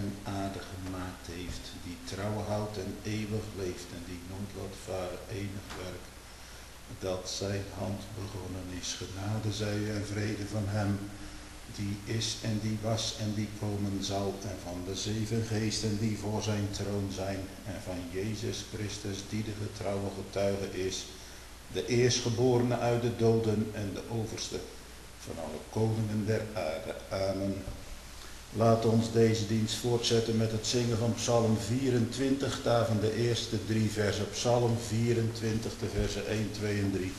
en aarde gemaakt heeft, die trouw houdt en eeuwig leeft en die nooit laat varen enig werk, dat zijn hand begonnen is. Genade zij u en vrede van hem, die is en die was en die komen zal, en van de 7 geesten die voor zijn troon zijn, en van Jezus Christus die de getrouwe getuige is, de eerstgeborene uit de doden en de overste van alle koningen der aarde. Amen. Laat ons deze dienst voortzetten met het zingen van Psalm 24, daarvan de eerste 3 versen. Psalm 24, de versen 1, 2 en 3.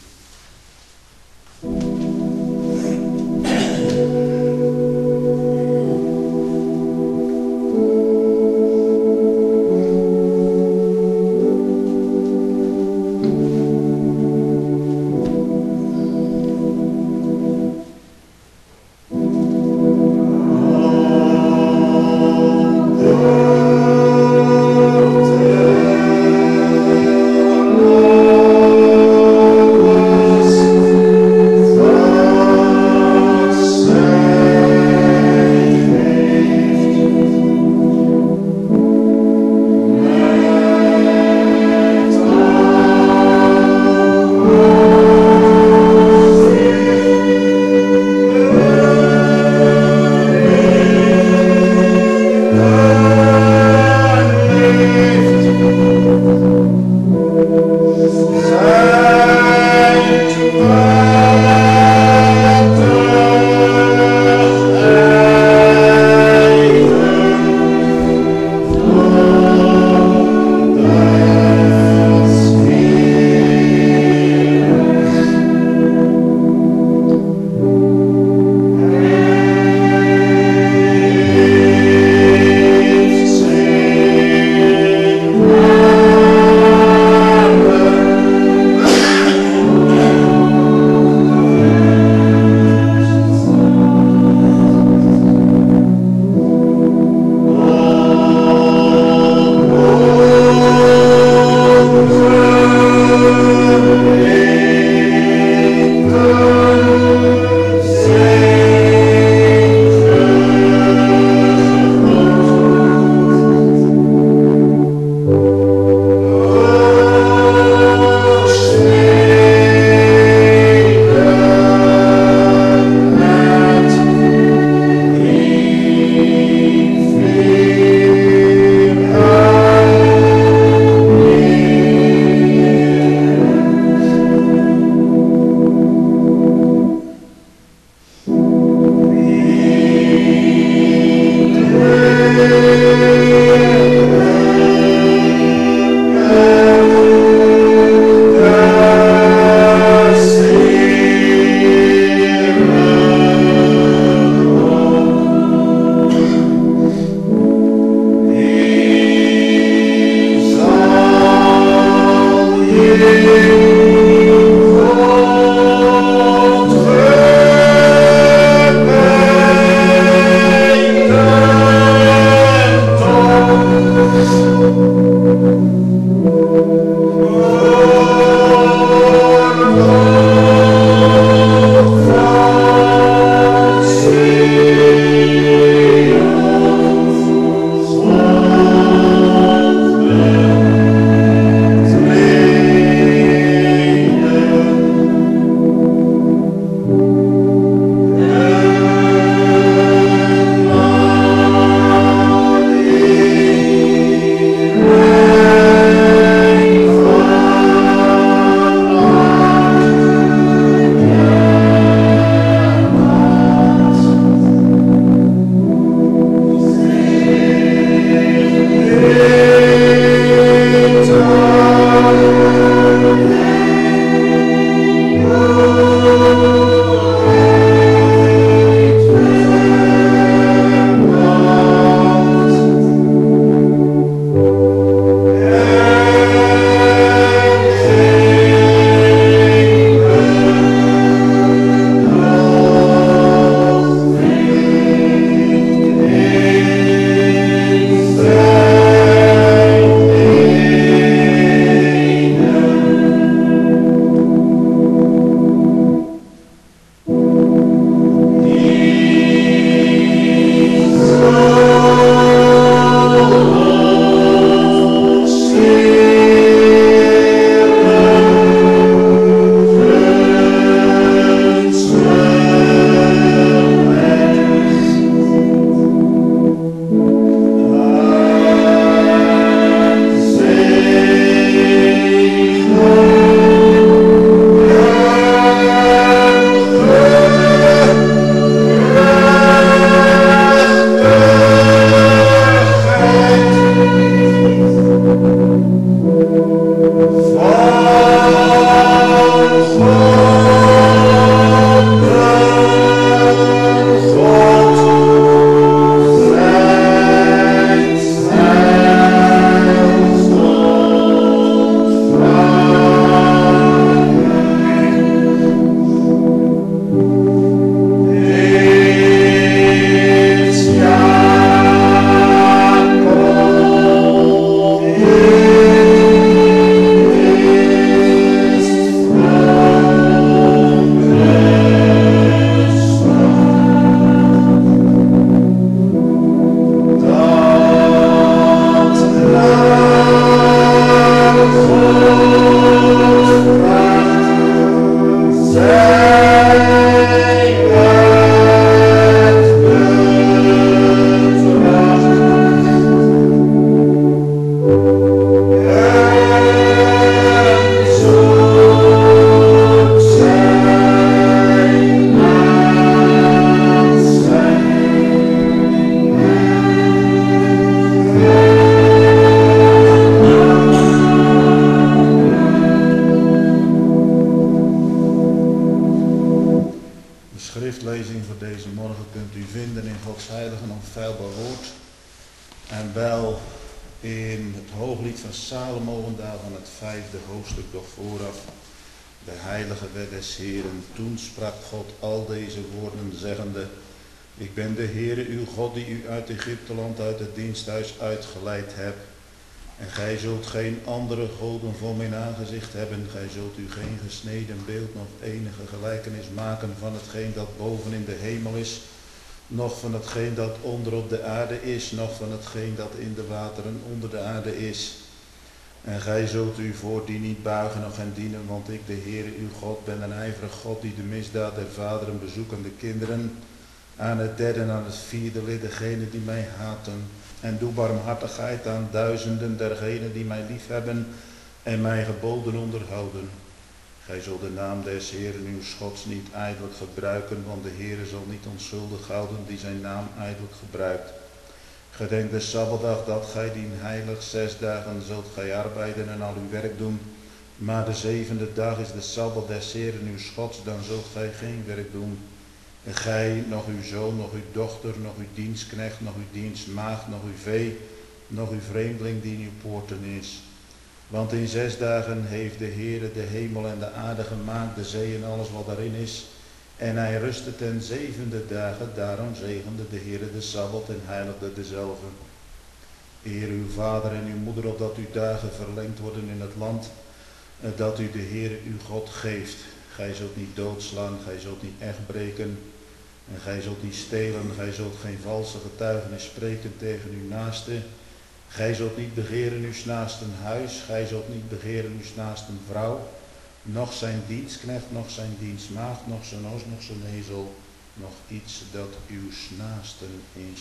En wel in het Hooglied van Salomo, en daarvan het 5e hoofdstuk doch vooraf. De heilige wet des Heeren. Toen sprak God al deze woorden zeggende: Ik ben de Heere uw God die u uit Egypteland, uit het diensthuis uitgeleid hebt. En gij zult geen andere goden voor mijn aangezicht hebben. Gij zult u geen gesneden beeld noch enige gelijkenis maken van hetgeen dat boven in de hemel is, noch van hetgeen dat onder op de aarde is, noch van hetgeen dat in de wateren onder de aarde is. En gij zult u voor die niet buigen of hen dienen, want ik, de Heere uw God, ben een ijverig God die de misdaad der vaderen bezoekt aan de kinderen, aan het derde en aan het vierde lid degenen die mij haten. En doe barmhartigheid aan duizenden dergenen die mij liefhebben en mijn geboden onderhouden. Gij zult de naam des Heeren uw Gods niet ijdelijk gebruiken, want de Heere zal niet onschuldig houden die zijn naam ijdelijk gebruikt. Gedenk de Sabbatdag dat gij dien heilig 6 dagen zult gij arbeiden en al uw werk doen. Maar de 7e dag is de Sabbat des Heeren uw Gods, dan zult gij geen werk doen. En gij, nog uw zoon, nog uw dochter, nog uw dienstknecht, nog uw dienstmaagd, nog uw vee, nog uw vreemdeling die in uw poorten is. Want in 6 dagen heeft de Heere de hemel en de aarde gemaakt, de zee en alles wat daarin is. En hij rustte ten 7e dagen, daarom zegende de Heere de Sabbat en heiligde dezelve. Eer uw vader en uw moeder, opdat uw dagen verlengd worden in het land, dat u de Heere uw God geeft. Gij zult niet doodslaan, gij zult niet echt breken, en gij zult niet stelen, gij zult geen valse getuigenis spreken tegen uw naaste. Gij zult niet begeren uw naasten huis, gij zult niet begeren uw naasten vrouw, noch zijn dienstknecht, noch zijn dienstmaagd, noch zijn os, noch zijn ezel, noch iets dat uw naasten is.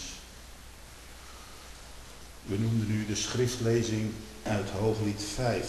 We noemden nu de schriftlezing uit Hooglied 5.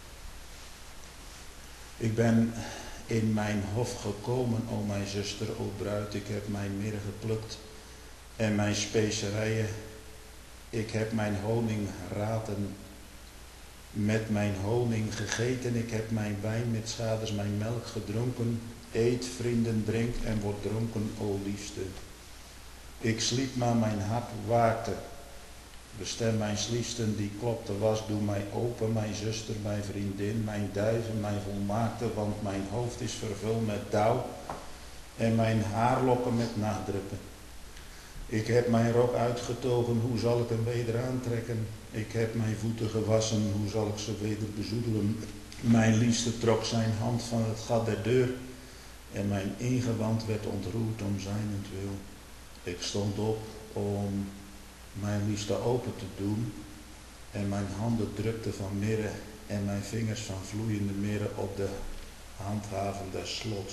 Ik ben in mijn hof gekomen, o mijn zuster, o bruid, ik heb mijn mirre geplukt en mijn specerijen. Ik heb mijn honingraten met mijn honing gegeten. Ik heb mijn wijn met schaders, mijn melk gedronken. Eet, vrienden, drink en word dronken, o liefste. Ik sliep, maar mijn hart waakte. Bestem mijn liefsten die klopte was. Doe mij open, mijn zuster, mijn vriendin, mijn duiven, mijn volmaakte. Want mijn hoofd is vervuld met dauw en mijn haarlokken met nachtdruppen. Ik heb mijn rok uitgetogen, hoe zal ik hem weder aantrekken? Ik heb mijn voeten gewassen, hoe zal ik ze weder bezoedelen? Mijn liefste trok zijn hand van het gat der deur en mijn ingewand werd ontroerd om zijnentwil. Ik stond op om mijn liefste open te doen en mijn handen drukten van mirre en mijn vingers van vloeiende mirre op de handhaven des slots.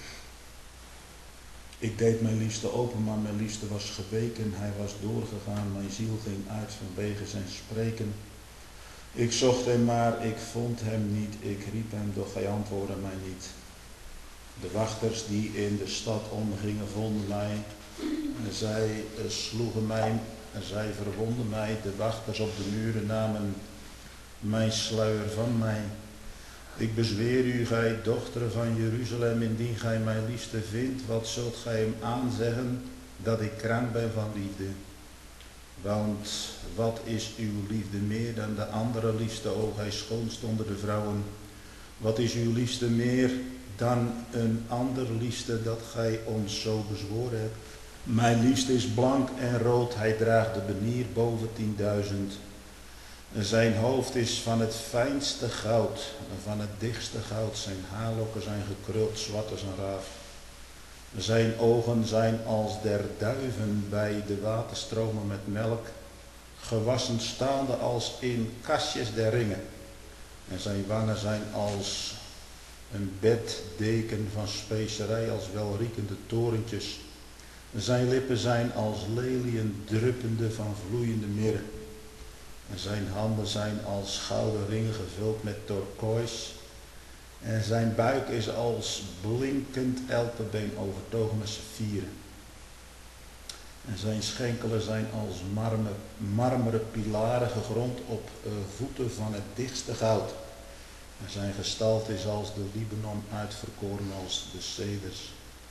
Ik deed mijn liefste open, maar mijn liefste was geweken. Hij was doorgegaan, mijn ziel ging uit vanwege zijn spreken. Ik zocht hem, maar ik vond hem niet. Ik riep hem, doch hij antwoordde mij niet. De wachters die in de stad omgingen vonden mij. Zij sloegen mij, zij verwonden mij. De wachters op de muren namen mijn sluier van mij. Ik bezweer u, gij dochteren van Jeruzalem, indien gij mijn liefste vindt, wat zult gij hem aanzeggen, dat ik krank ben van liefde? Want wat is uw liefde meer dan de andere liefste, o gij schoonst onder de vrouwen? Wat is uw liefste meer dan een ander liefste dat gij ons zo bezworen hebt? Mijn liefste is blank en rood, hij draagt de benier boven 10.000. Zijn hoofd is van het fijnste goud, van het dichtste goud. Zijn haarlokken zijn gekruld, zwart als een raaf. Zijn ogen zijn als der duiven bij de waterstromen met melk, gewassen staande als in kastjes der ringen. En zijn wangen zijn als een beddeken van specerij, als welriekende torentjes. Zijn lippen zijn als leliën druppende van vloeiende mirre. En zijn handen zijn als gouden ringen gevuld met turkoois. En zijn buik is als blinkend elpenbeen overtogen met saffieren. En zijn schenkelen zijn als marmeren pilaren gegrond op voeten van het dichtste goud. En zijn gestalte is als de Libanon uitverkoren als de ceders.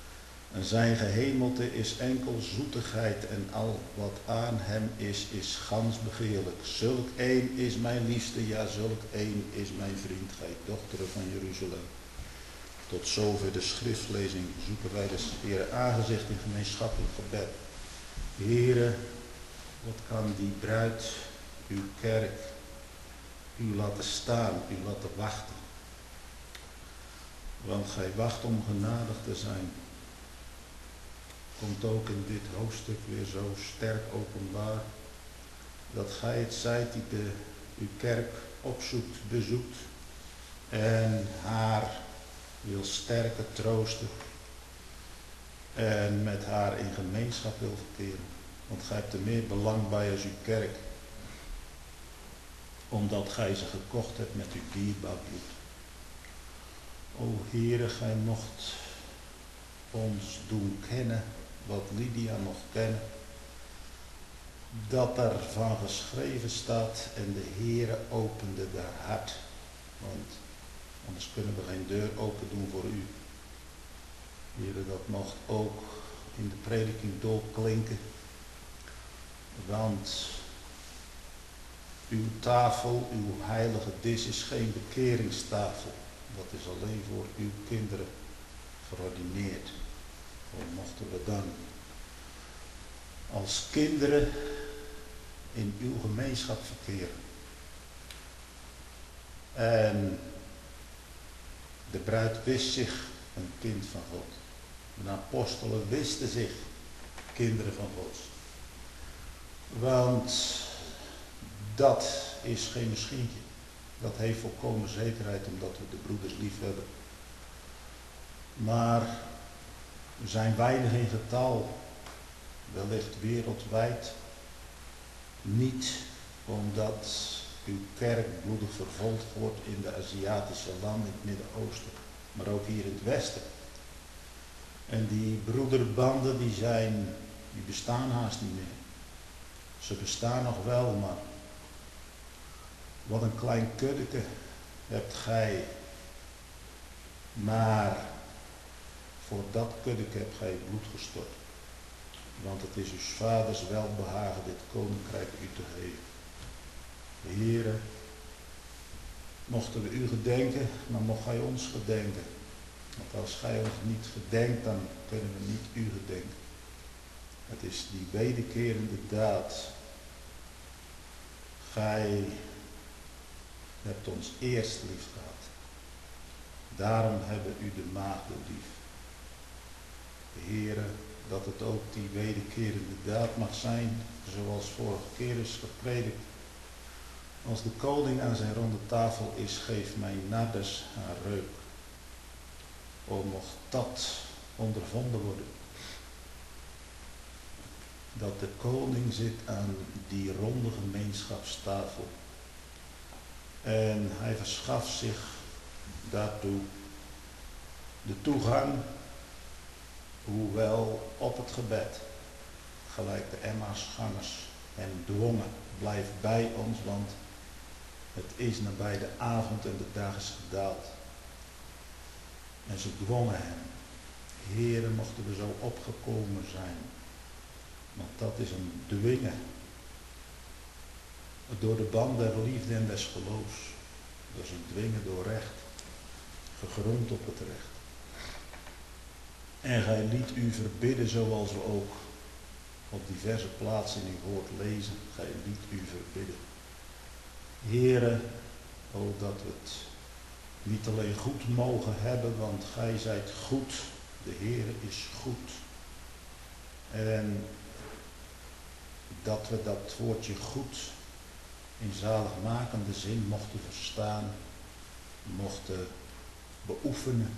En zijn gehemelte is enkel zoetigheid en al wat aan hem is gans begeerlijk. Zulk een is mijn liefste, ja zulk een is mijn vriend, gij dochteren van Jeruzalem. Tot zover de schriftlezing zoeken wij de Heere aangezicht in gemeenschappelijk gebed. Heere, wat kan die bruid, uw kerk, u laten staan, u laten wachten. Want gij wacht om genadig te zijn. Komt ook in dit hoofdstuk weer zo sterk openbaar. Dat gij het zijt die uw kerk opzoekt, bezoekt. En haar wil sterken, troosten. En met haar in gemeenschap wil verkeren. Want gij hebt er meer belang bij als uw kerk. Omdat gij ze gekocht hebt met uw dierbaar bloed. O Heere, gij mocht ons doen kennen wat Lydia mocht kennen. Dat er van geschreven staat en de Heere opende haar hart. Want anders kunnen we geen deur open doen voor u. Heere, dat mocht ook in de prediking doorklinken. Want uw tafel, uw heilige dis is geen bekeringstafel. Dat is alleen voor uw kinderen verordineerd. Hoe mochten we dan als kinderen in uw gemeenschap verkeren? En de bruid wist zich een kind van God. De apostelen wisten zich kinderen van God. Want dat is geen misschien. Dat heeft volkomen zekerheid omdat we de broeders lief hebben. Maar we zijn weinig in getal, wellicht wereldwijd. Niet omdat uw kerk bloedig vervolgd wordt in de Aziatische landen, in het Midden-Oosten, maar ook hier in het Westen. En die broederbanden die bestaan haast niet meer. Ze bestaan nog wel, maar wat een klein kuddeke hebt gij. Maar voor dat kuddeke hebt gij bloed gestort. Want het is uw vaders welbehagen dit koninkrijk u te geven. Heere, mochten we u gedenken, maar mocht gij ons gedenken. Want als gij ons niet gedenkt, dan kunnen we niet u gedenken. Het is die wederkerende daad. Gij hebt ons eerst lief gehad. Daarom hebben u de maagden lief. Heere, dat het ook die wederkerende daad mag zijn, zoals vorige keer is gepredikt. Als de koning aan zijn ronde tafel is, geef mijn nardus haar reuk. O, mocht dat ondervonden worden. Dat de koning zit aan die ronde gemeenschapstafel. En hij verschaft zich daartoe de toegang, hoewel op het gebed, gelijk de Emmausgangers hem dwongen, blijf bij ons, want het is nabij de avond en de dag is gedaald. En ze dwongen hem. Heere, mochten we zo opgekomen zijn. Want dat is een dwingen. Door de band der liefde en des geloofs. Dat is een dwingen door recht. Gegrond op het recht. En gij liet u verbidden zoals we ook op diverse plaatsen in uw woord lezen. Gij liet u verbidden. Heere, o dat we het niet alleen goed mogen hebben, want gij zijt goed. De Heere is goed. En dat we dat woordje goed in zaligmakende zin mochten verstaan, mochten beoefenen.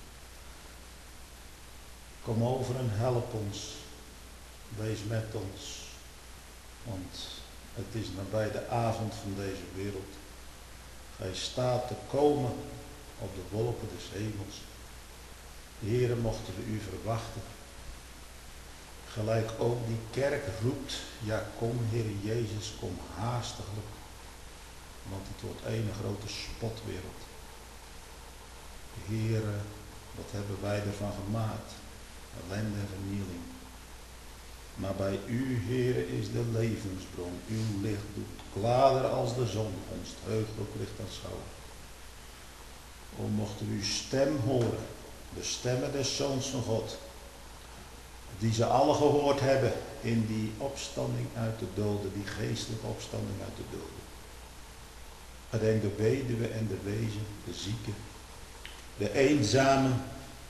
Kom over en help ons. Wees met ons. Want het is nabij de avond van deze wereld. Gij staat te komen op de wolken des hemels. Heere, mochten we u verwachten. Gelijk ook die kerk roept, ja kom Heere Jezus, kom haastiglijk. Want het wordt een grote spotwereld. Heere, wat hebben wij ervan gemaakt? ellende en vernieling. Maar bij u, Heere, is de levensbron. Uw licht doet klaarder als de zon, ons heugelijk licht aanschouwen. O, mochten we uw stem horen, de stemmen des Zoons van God, die ze alle gehoord hebben in die opstanding uit de doden, die geestelijke opstanding uit de doden. Gedenk de weduwe en de wezen, de zieken, de eenzamen.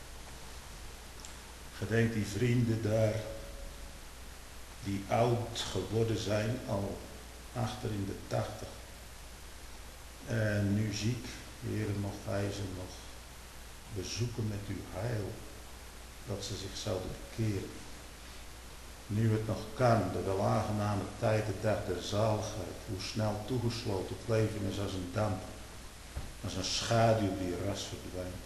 Gedenk die vrienden daar, die oud geworden zijn, al achter in de 80. En nu ziek, Heere, mocht gij ze nog bezoeken met uw heil, dat ze zich zouden bekeren. Nu het nog kan, de welaangename tijd, de dag der zaligheid, hoe snel toegesloten het leven is als een damp, als een schaduw die ras verdwijnt.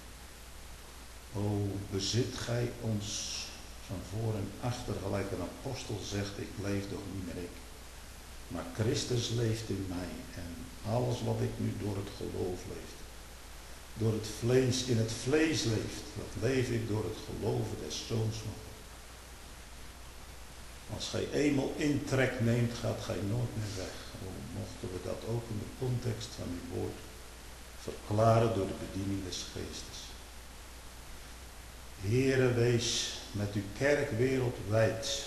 O, bezit gij ons van voor en achter, gelijk een apostel zegt, ik leef toch niet meer ik, maar Christus leeft in mij en alles wat ik nu door het geloof leef, door het vlees, in het vlees leeft, dat leef ik door het geloven des Zoons van God. Als gij eenmaal intrek neemt, gaat gij nooit meer weg. O, mochten we dat ook in de context van uw woord verklaren door de bediening des Geestes. Heere, wees met uw kerk wereldwijd.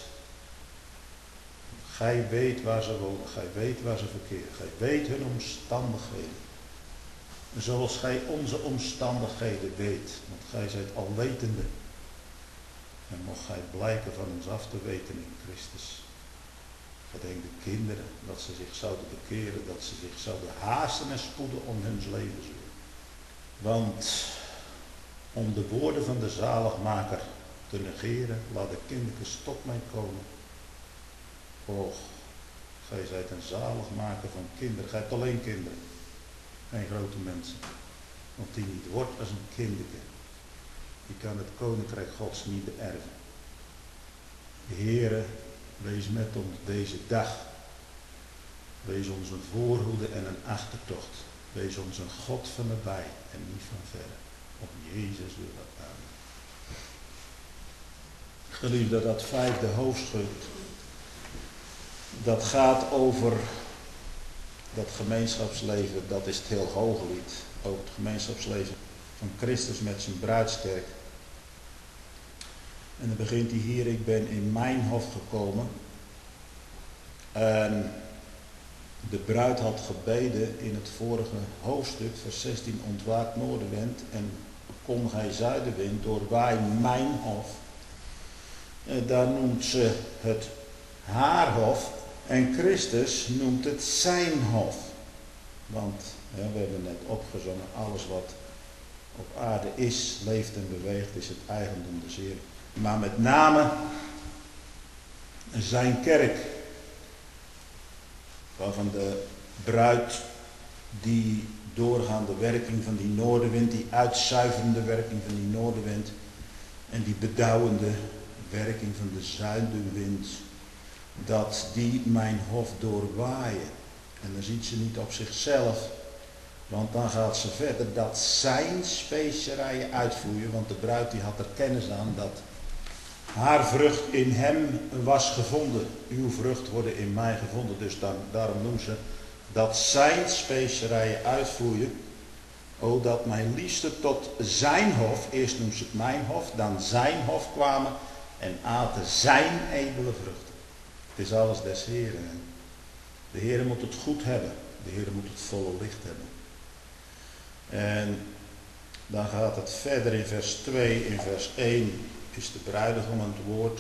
Gij weet waar ze wonen, gij weet waar ze verkeren, gij weet hun omstandigheden. Zoals gij onze omstandigheden weet, want gij zijt alwetende. En mocht gij blijken van ons af te weten in Christus. Gedenk de kinderen, dat ze zich zouden bekeren, dat ze zich zouden haasten en spoeden om hun levensduur. Want om de woorden van de zaligmaker te negeren, laat de kindertjes tot mij komen. Och, gij zijt een zaligmaker van kinderen. Gij hebt alleen kinderen, geen grote mensen. Want die niet wordt als een kinderke, die kan het koninkrijk Gods niet beërven. Heere, wees met ons deze dag. Wees ons een voorhoede en een achtertocht. Wees ons een God van nabij en niet van verre. Op Jezus willen. Amen. Geliefde, dat 5e hoofdstuk, dat gaat over dat gemeenschapsleven, dat is het heel Hooglied. Over het gemeenschapsleven van Christus met zijn bruidskerk. En dan begint hij hier, ik ben in mijn hof gekomen. En de bruid had gebeden in het vorige hoofdstuk, vers 16, ontwaakt noordenwind en kom gij zuidenwind, doorwaai mijn hof. Daar noemt ze het haar hof en Christus noemt het zijn hof. Want we hebben net opgezongen, alles wat op aarde is, leeft en beweegt, is het eigendom des Heeren. Maar met name zijn kerk, waarvan de bruid die doorgaande werking van die noordenwind, die uitzuiverende werking van die noordenwind en die bedauwende werking van de zuidenwind, dat die mijn hof doorwaaien. En dan ziet ze niet op zichzelf, want dan gaat ze verder dat zijn specerijen uitvloeien, want de bruid die had er kennis aan dat haar vrucht in hem was gevonden. Uw vrucht worden in mij gevonden. Dus daarom noemt ze dat zijn specerijen uitvloeien. O, dat mijn liefste tot zijn hof, eerst noemt ze het mijn hof, dan zijn hof kwamen en aten zijn edele vruchten. Het is alles des Heeren. De Heer moet het goed hebben. De Heer moet het volle licht hebben. En dan gaat het verder in vers 2. In vers 1 is de bruidegom aan het woord.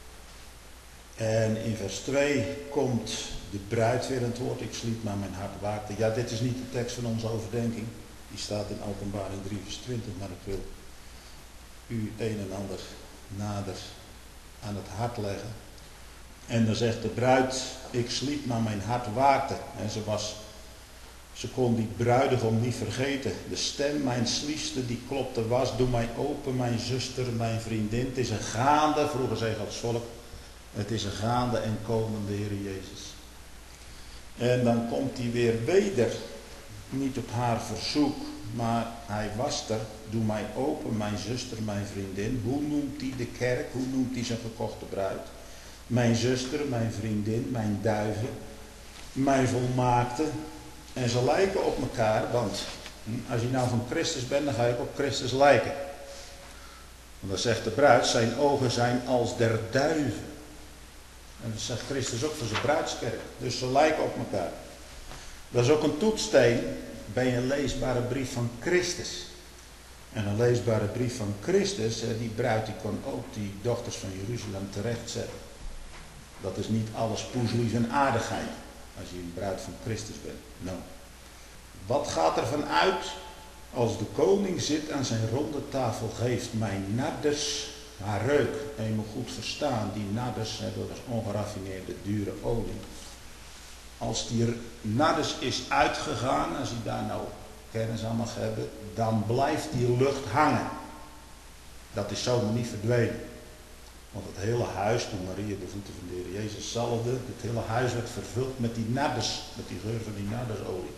En in vers 2 komt de bruid weer aan het woord. Ik sliep maar mijn hart waakte. Ja, dit is niet de tekst van onze overdenking. Die staat in Openbaring 3 vers 20. Maar ik wil u een en ander nader aan het hart leggen. En dan zegt de bruid, ik sliep maar mijn hart waakte. En ze kon die bruidegom niet vergeten. De stem, mijn liefste, die klopte was. Doe mij open, mijn zuster, mijn vriendin. Het is een gaande, vroeger zei Gods volk. Het is een gaande en komende Heer Jezus. En dan komt hij weer weder. niet op haar verzoek, maar hij was er. Doe mij open, mijn zuster, mijn vriendin. Hoe noemt hij de kerk? Hoe noemt hij zijn gekochte bruid? Mijn zuster, mijn vriendin, mijn duiven, mijn volmaakte. En ze lijken op elkaar, want als je nou van Christus bent, dan ga je ook op Christus lijken. Want dan zegt de bruid, zijn ogen zijn als der duiven. En dat zegt Christus ook voor zijn bruidskerk. Dus ze lijken op elkaar. Dat is ook een toetssteen bij een leesbare brief van Christus. En een leesbare brief van Christus, die bruid die kon ook die dochters van Jeruzalem terechtzetten. Dat is niet alles poeslief en aardigheid, als je een bruid van Christus bent. Nou, wat gaat er van uit als de koning zit aan zijn ronde tafel, geeft mijn narders haar reuk. En je moet goed verstaan, die narders, dat is ongeraffineerde dure olie. Als die narders is uitgegaan, als hij daar nou kennis aan mag hebben, dan blijft die lucht hangen. Dat is zomaar niet verdwenen. Want het hele huis, toen Maria de voeten van de Heer Jezus zalfde, het hele huis werd vervuld met die narders, met die geur van die nardersolie.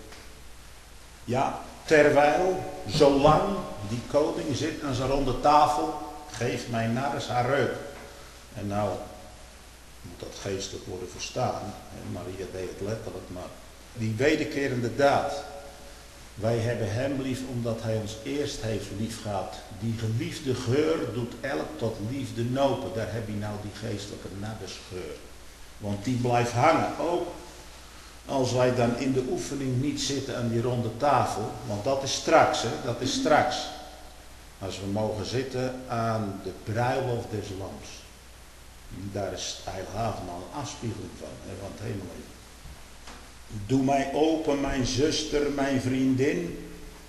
Ja, terwijl, zolang die koning zit aan zijn ronde tafel, geeft mijn narders haar reuk. En nou moet dat geestelijk worden verstaan. Maria deed het letterlijk, maar die wederkerende daad. Wij hebben hem lief omdat hij ons eerst heeft lief gehad. Die geliefde geur doet elk tot liefde nopen. Daar heb je nou die geestelijke nardersgeur. Want die blijft hangen. Ook als wij dan in de oefening niet zitten aan die ronde tafel. Want dat is straks, hè? Dat is straks. Als we mogen zitten aan de bruiloft des lams. Daar is het heiligavondmaal een afspiegeling van, hè, van het hemelleven. Doe mij open, mijn zuster, mijn vriendin,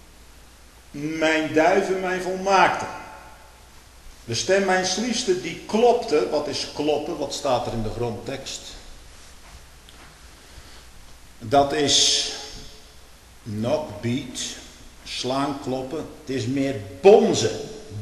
mijn duiven, mijn volmaakte. De stem mijns liefste die klopte. Wat is kloppen? Wat staat er in de grondtekst? Dat is knock, beat, slaan, kloppen. Het is meer bonzen,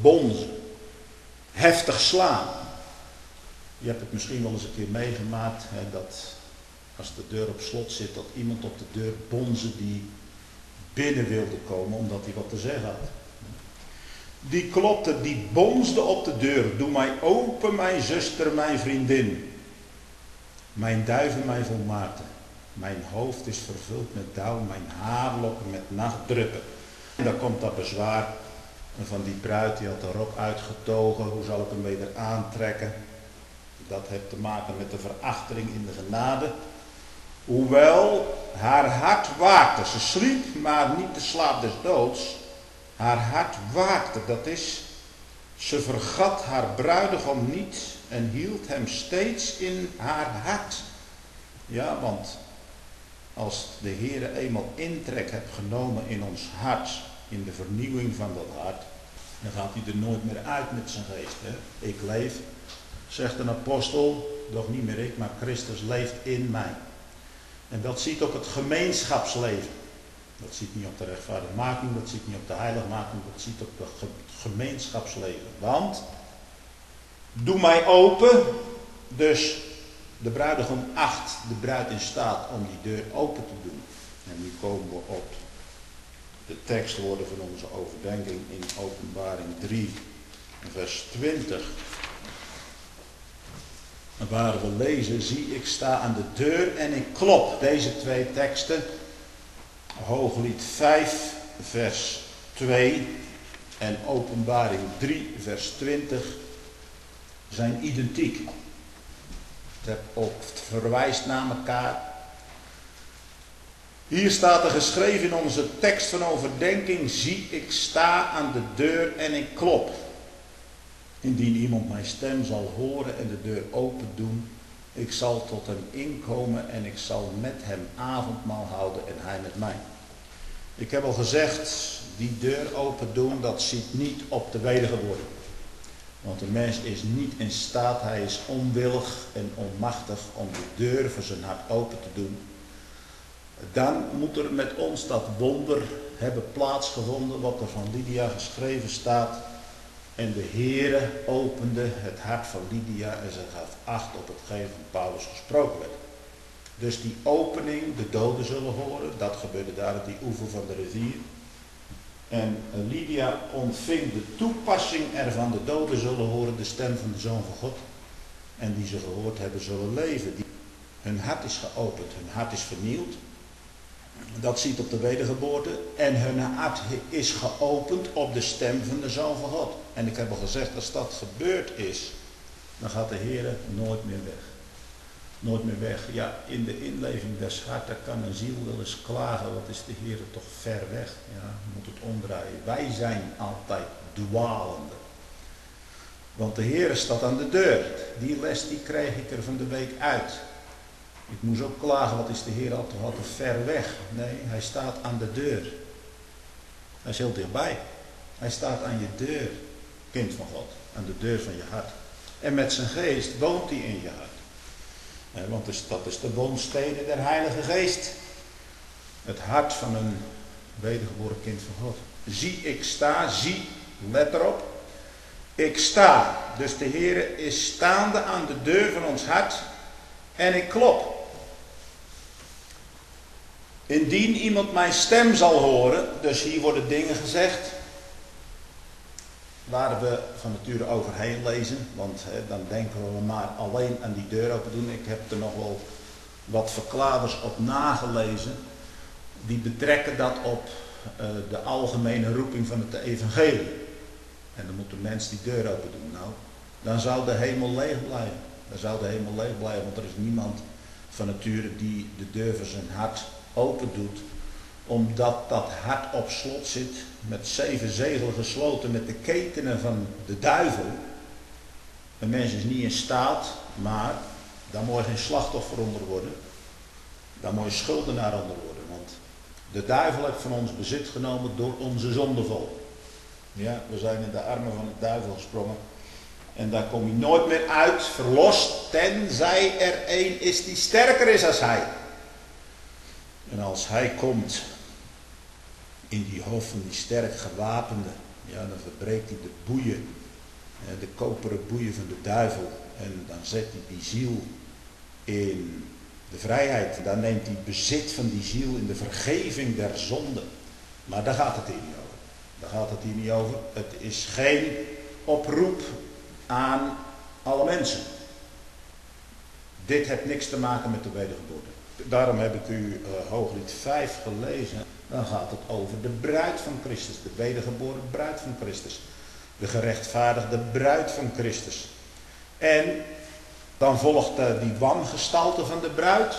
heftig slaan. Je hebt het misschien wel eens een keer meegemaakt, hè, dat als de deur op slot zit, dat iemand op de deur bonzen die binnen wilde komen omdat hij wat te zeggen had. Die klopte, die bonsde op de deur. Doe mij open, mijn zuster, mijn vriendin. Mijn duiven, mijn volmaakte. Mijn hoofd is vervuld met dauw, mijn haarlokken met nachtdruppen. En dan komt dat bezwaar van die bruid, die had de rok uitgetogen. Hoe zal ik hem weer aantrekken? Dat heeft te maken met de verachting in de genade. Hoewel haar hart waakte. Ze sliep, maar niet de slaap des doods. Haar hart waakte. Dat is, ze vergat haar bruidegom niet en hield hem steeds in haar hart. Ja, want als de Heer eenmaal intrek heeft genomen in ons hart, in de vernieuwing van dat hart, dan gaat hij er nooit meer uit met zijn geest. Hè? Ik leef, zegt een apostel, doch niet meer ik, maar Christus leeft in mij. En dat ziet ook het gemeenschapsleven. Dat ziet niet op de rechtvaardigmaking, dat ziet niet op de heiligmaking, dat ziet op het gemeenschapsleven. Want, doe mij open, dus de bruidegom acht de bruid in staat om die deur open te doen. En nu komen we op de tekstwoorden van onze overdenking in Openbaring 3, vers 20. Waar we lezen, zie ik sta aan de deur en ik klop. Deze twee teksten, Hooglied 5 vers 2 en Openbaring 3 vers 20, zijn identiek. Het verwijst naar elkaar. Hier staat er geschreven in onze tekst van overdenking, zie ik sta aan de deur en ik klop. Indien iemand mijn stem zal horen en de deur open doen, ik zal tot hem inkomen en ik zal met hem avondmaal houden en hij met mij. Ik heb al gezegd, die deur open doen, dat ziet niet op de wedergeboorte. Want de mens is niet in staat, hij is onwillig en onmachtig om de deur van zijn hart open te doen. Dan moet er met ons dat wonder hebben plaatsgevonden, wat er van Lydia geschreven staat. En de Heere opende het hart van Lydia en ze gaf acht op hetgeen van Paulus gesproken werd. Dus die opening, de doden zullen horen, dat gebeurde daar op die oever van de rivier. En Lydia ontving de toepassing ervan, de doden zullen horen de stem van de Zoon van God. En die ze gehoord hebben zullen leven. Hun hart is geopend, hun hart is vernieuwd. Dat ziet op de wedergeboorte. En hun hart is geopend op de stem van de Zoon van God. En ik heb al gezegd, als dat gebeurd is, dan gaat de Heer nooit meer weg. Nooit meer weg. Ja, in de inleving des harten kan een ziel wel eens klagen. Wat is de Heer toch ver weg. Ja, moet het omdraaien. Wij zijn altijd dwalende. Want de Heer staat aan de deur. Die les die kreeg ik er van de week uit. Ik moest ook klagen, wat is de Heer altijd ver weg. Nee, hij staat aan de deur. Hij is heel dichtbij. Hij staat aan je deur, kind van God. Aan de deur van je hart. En met zijn geest woont hij in je hart. Want dat is de woonstede der Heilige Geest. Het hart van een wedergeboren kind van God. Zie, ik sta, zie, let erop. Ik sta. Dus de Heer is staande aan de deur van ons hart. En ik klop. Indien iemand mijn stem zal horen. Dus hier worden dingen gezegd. Waar we van nature overheen lezen. Want dan denken we maar alleen aan die deur open doen. Ik heb er nog wel wat verklaarders op nagelezen. Die betrekken dat op de algemene roeping van het evangelie. En dan moet de mens die deur open doen. Nou, dan zou de hemel leeg blijven. Dan zou de hemel leeg blijven. Want er is niemand van nature die de deur van zijn hart open doet. Omdat dat hart op slot zit. Met 7 zegelen gesloten. Met de ketenen van de duivel. Een mens is niet in staat. Maar daar moet je geen slachtoffer onder worden. Daar moet je schuldenaar onder worden. Want de duivel heeft van ons bezit genomen door onze zondeval. Ja, we zijn in de armen van de duivel gesprongen. En daar kom je nooit meer uit, verlost, tenzij er één is die sterker is als hij. En als hij komt in die hof van die sterk gewapende, ja, dan verbreekt hij de boeien, de koperen boeien van de duivel. En dan zet hij die ziel in de vrijheid. Dan neemt hij bezit van die ziel in de vergeving der zonde. Maar daar gaat het hier niet over. Daar gaat het hier niet over. Het is geen oproep aan alle mensen. Dit heeft niks te maken met de wedergeboorte. Daarom heb ik u Hooglied 5 gelezen. Dan gaat het over de bruid van Christus. De wedergeboren bruid van Christus. De gerechtvaardigde bruid van Christus. En dan volgt die wangestalte van de bruid.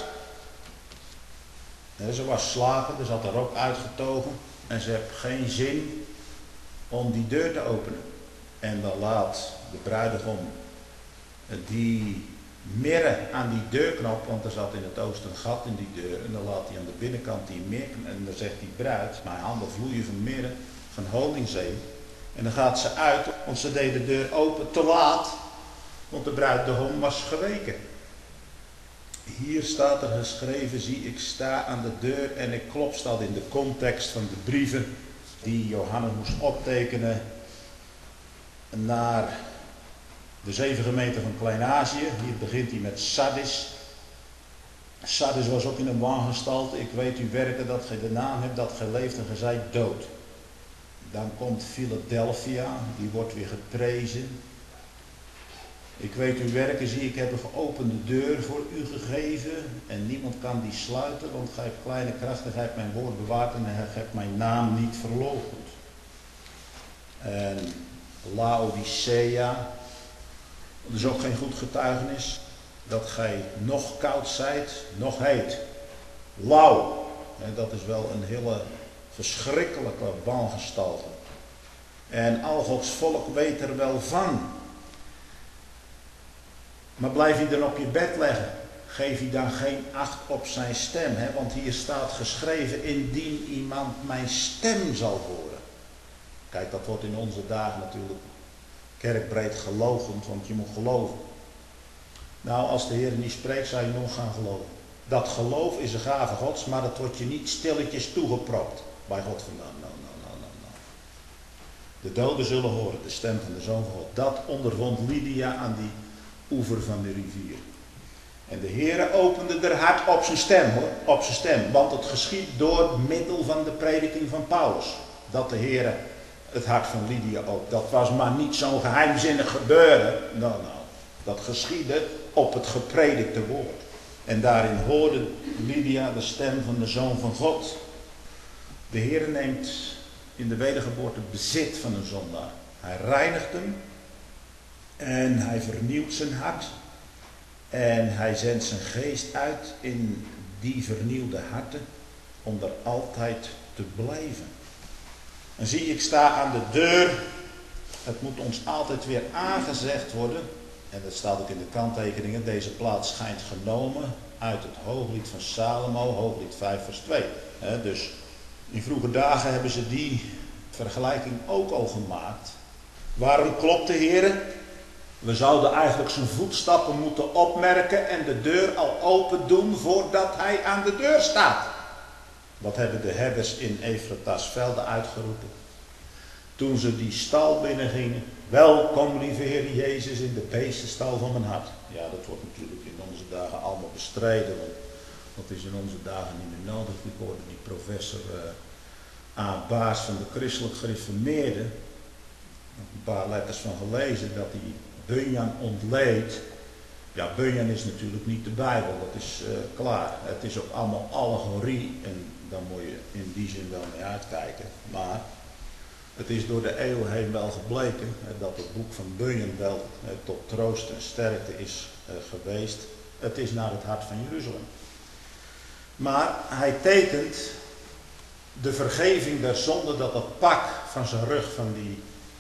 Ze was slapen, dus had haar ook uitgetogen. En ze heeft geen zin om die deur te openen. En dan laat de bruidegom die mirre aan die deurknop, want er zat in het oosten een gat in die deur. En dan laat hij aan de binnenkant die mirre. En dan zegt die bruid, mijn handen vloeien van mirre, van honingzeep. En dan gaat ze uit, want ze deed de deur open te laat. Want de bruidegom was geweken. Hier staat er geschreven, zie ik sta aan de deur en ik klop, staat in de context van de brieven die Johannes moest optekenen naar de 7 gemeenten van Klein-Azië. Hier begint hij met Sardis. Sardis was ook in een wangestalte. Ik weet uw werken dat gij de naam hebt, dat gij leeft en gij zijt dood. Dan komt Philadelphia, die wordt weer geprezen. Ik weet uw werken, zie ik heb een geopende deur voor u gegeven en niemand kan die sluiten, want gij hebt kleine krachten, gij hebt mijn woord bewaard en gij hebt mijn naam niet verloochend. En Laodicea, dat is ook geen goed getuigenis, dat gij nog koud zijt, nog heet. Lauw, en dat is wel een hele verschrikkelijke wangestalte. En al Gods volk weet er wel van. Maar blijf je dan op je bed leggen? Geef je dan geen acht op zijn stem? Hè? Want hier staat geschreven, indien iemand mijn stem zal horen. Kijk, dat wordt in onze dagen natuurlijk kerkbreed geloochend, want je moet geloven. Nou, als de Heer niet spreekt, zou je nog gaan geloven. Dat geloof is een gave Gods, maar dat wordt je niet stilletjes toegepropt bij God vandaan. Nou. De doden zullen horen, de stem van de Zoon van God. Dat ondervond Lydia aan die oever van de rivier. En de Heere opende er hart op zijn stem, hoor, op zijn stem. Want het geschiet door middel van de prediking van Paulus. Dat de Heere het hart van Lydia opende. Dat was maar niet zo'n geheimzinnig gebeuren. Nou, dat geschiedde op het gepredikte woord. En daarin hoorde Lydia de stem van de Zoon van God. De Heere neemt in de wedergeboorte bezit van een zondaar. Hij reinigt hem. En hij vernieuwt zijn hart. En hij zendt zijn geest uit in die vernieuwde harten. Om er altijd te blijven. En zie, ik sta aan de deur. Het moet ons altijd weer aangezegd worden. En dat staat ook in de kanttekeningen. Deze plaats schijnt genomen uit het Hooglied van Salomo, Hooglied 5 vers 2. Dus in vroege dagen hebben ze die vergelijking ook al gemaakt. Waarom klopt de Heer? We zouden eigenlijk zijn voetstappen moeten opmerken en de deur al open doen voordat hij aan de deur staat. Wat hebben de herders in Efrata's velden uitgeroepen? Toen ze die stal binnengingen. Welkom, lieve Heer Jezus, in de beestenstal van mijn hart. Ja, dat wordt natuurlijk in onze dagen allemaal bestreden. Want dat is in onze dagen niet meer nodig. Ik hoorde die professor A. Baas van de christelijk gereformeerden. Een paar letters van gelezen dat hij Bunyan ontleed. Ja, Bunyan is natuurlijk niet de Bijbel, dat is klaar. Het is ook allemaal allegorie en daar moet je in die zin wel mee uitkijken. Maar het is door de eeuwen heen wel gebleken dat het boek van Bunyan wel tot troost en sterkte is geweest. Het is naar het hart van Jeruzalem. Maar hij tekent de vergeving der zonde, dat het pak van zijn rug van die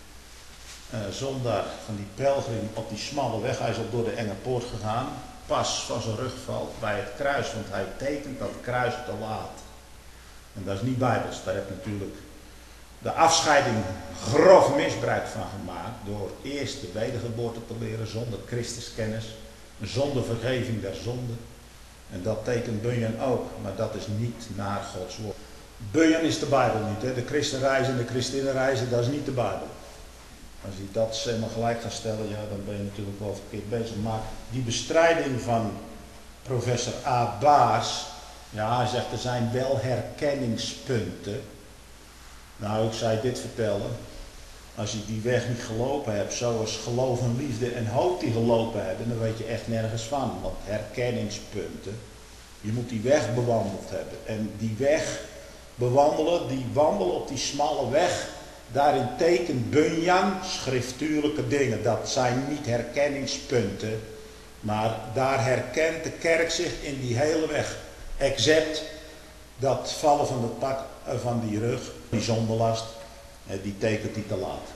zondaar, van die pelgrim op die smalle weg, hij is al door de enge poort gegaan, pas van zijn rug valt bij het kruis, want hij tekent dat kruis te laat. En dat is niet bijbels, daar heeft natuurlijk de afscheiding grof misbruik van gemaakt door eerst de wedergeboorte te leren zonder Christuskennis, zonder vergeving der zonde. En dat tekent Bunyan ook, maar dat is niet naar Gods woord. Bunyan is de Bijbel niet, hè? De christenreizen en de christinnenreizen, dat is niet de Bijbel. Als je dat helemaal gelijk gaat stellen, ja, dan ben je natuurlijk wel verkeerd bezig. Maar die bestrijding van professor A. Baas, ja, hij zegt er zijn wel herkenningspunten. Nou, ik zou je dit vertellen. Als je die weg niet gelopen hebt, zoals geloof en liefde en hoop die gelopen hebben, dan weet je echt nergens van. Want herkenningspunten, je moet die weg bewandeld hebben. En die weg bewandelen, die wandelen op die smalle weg, daarin tekent Bunyan schriftuurlijke dingen. Dat zijn niet herkenningspunten, maar daar herkent de kerk zich in die hele weg. Except dat vallen van het pak van die rug, die zondelast, die tekent die te laat.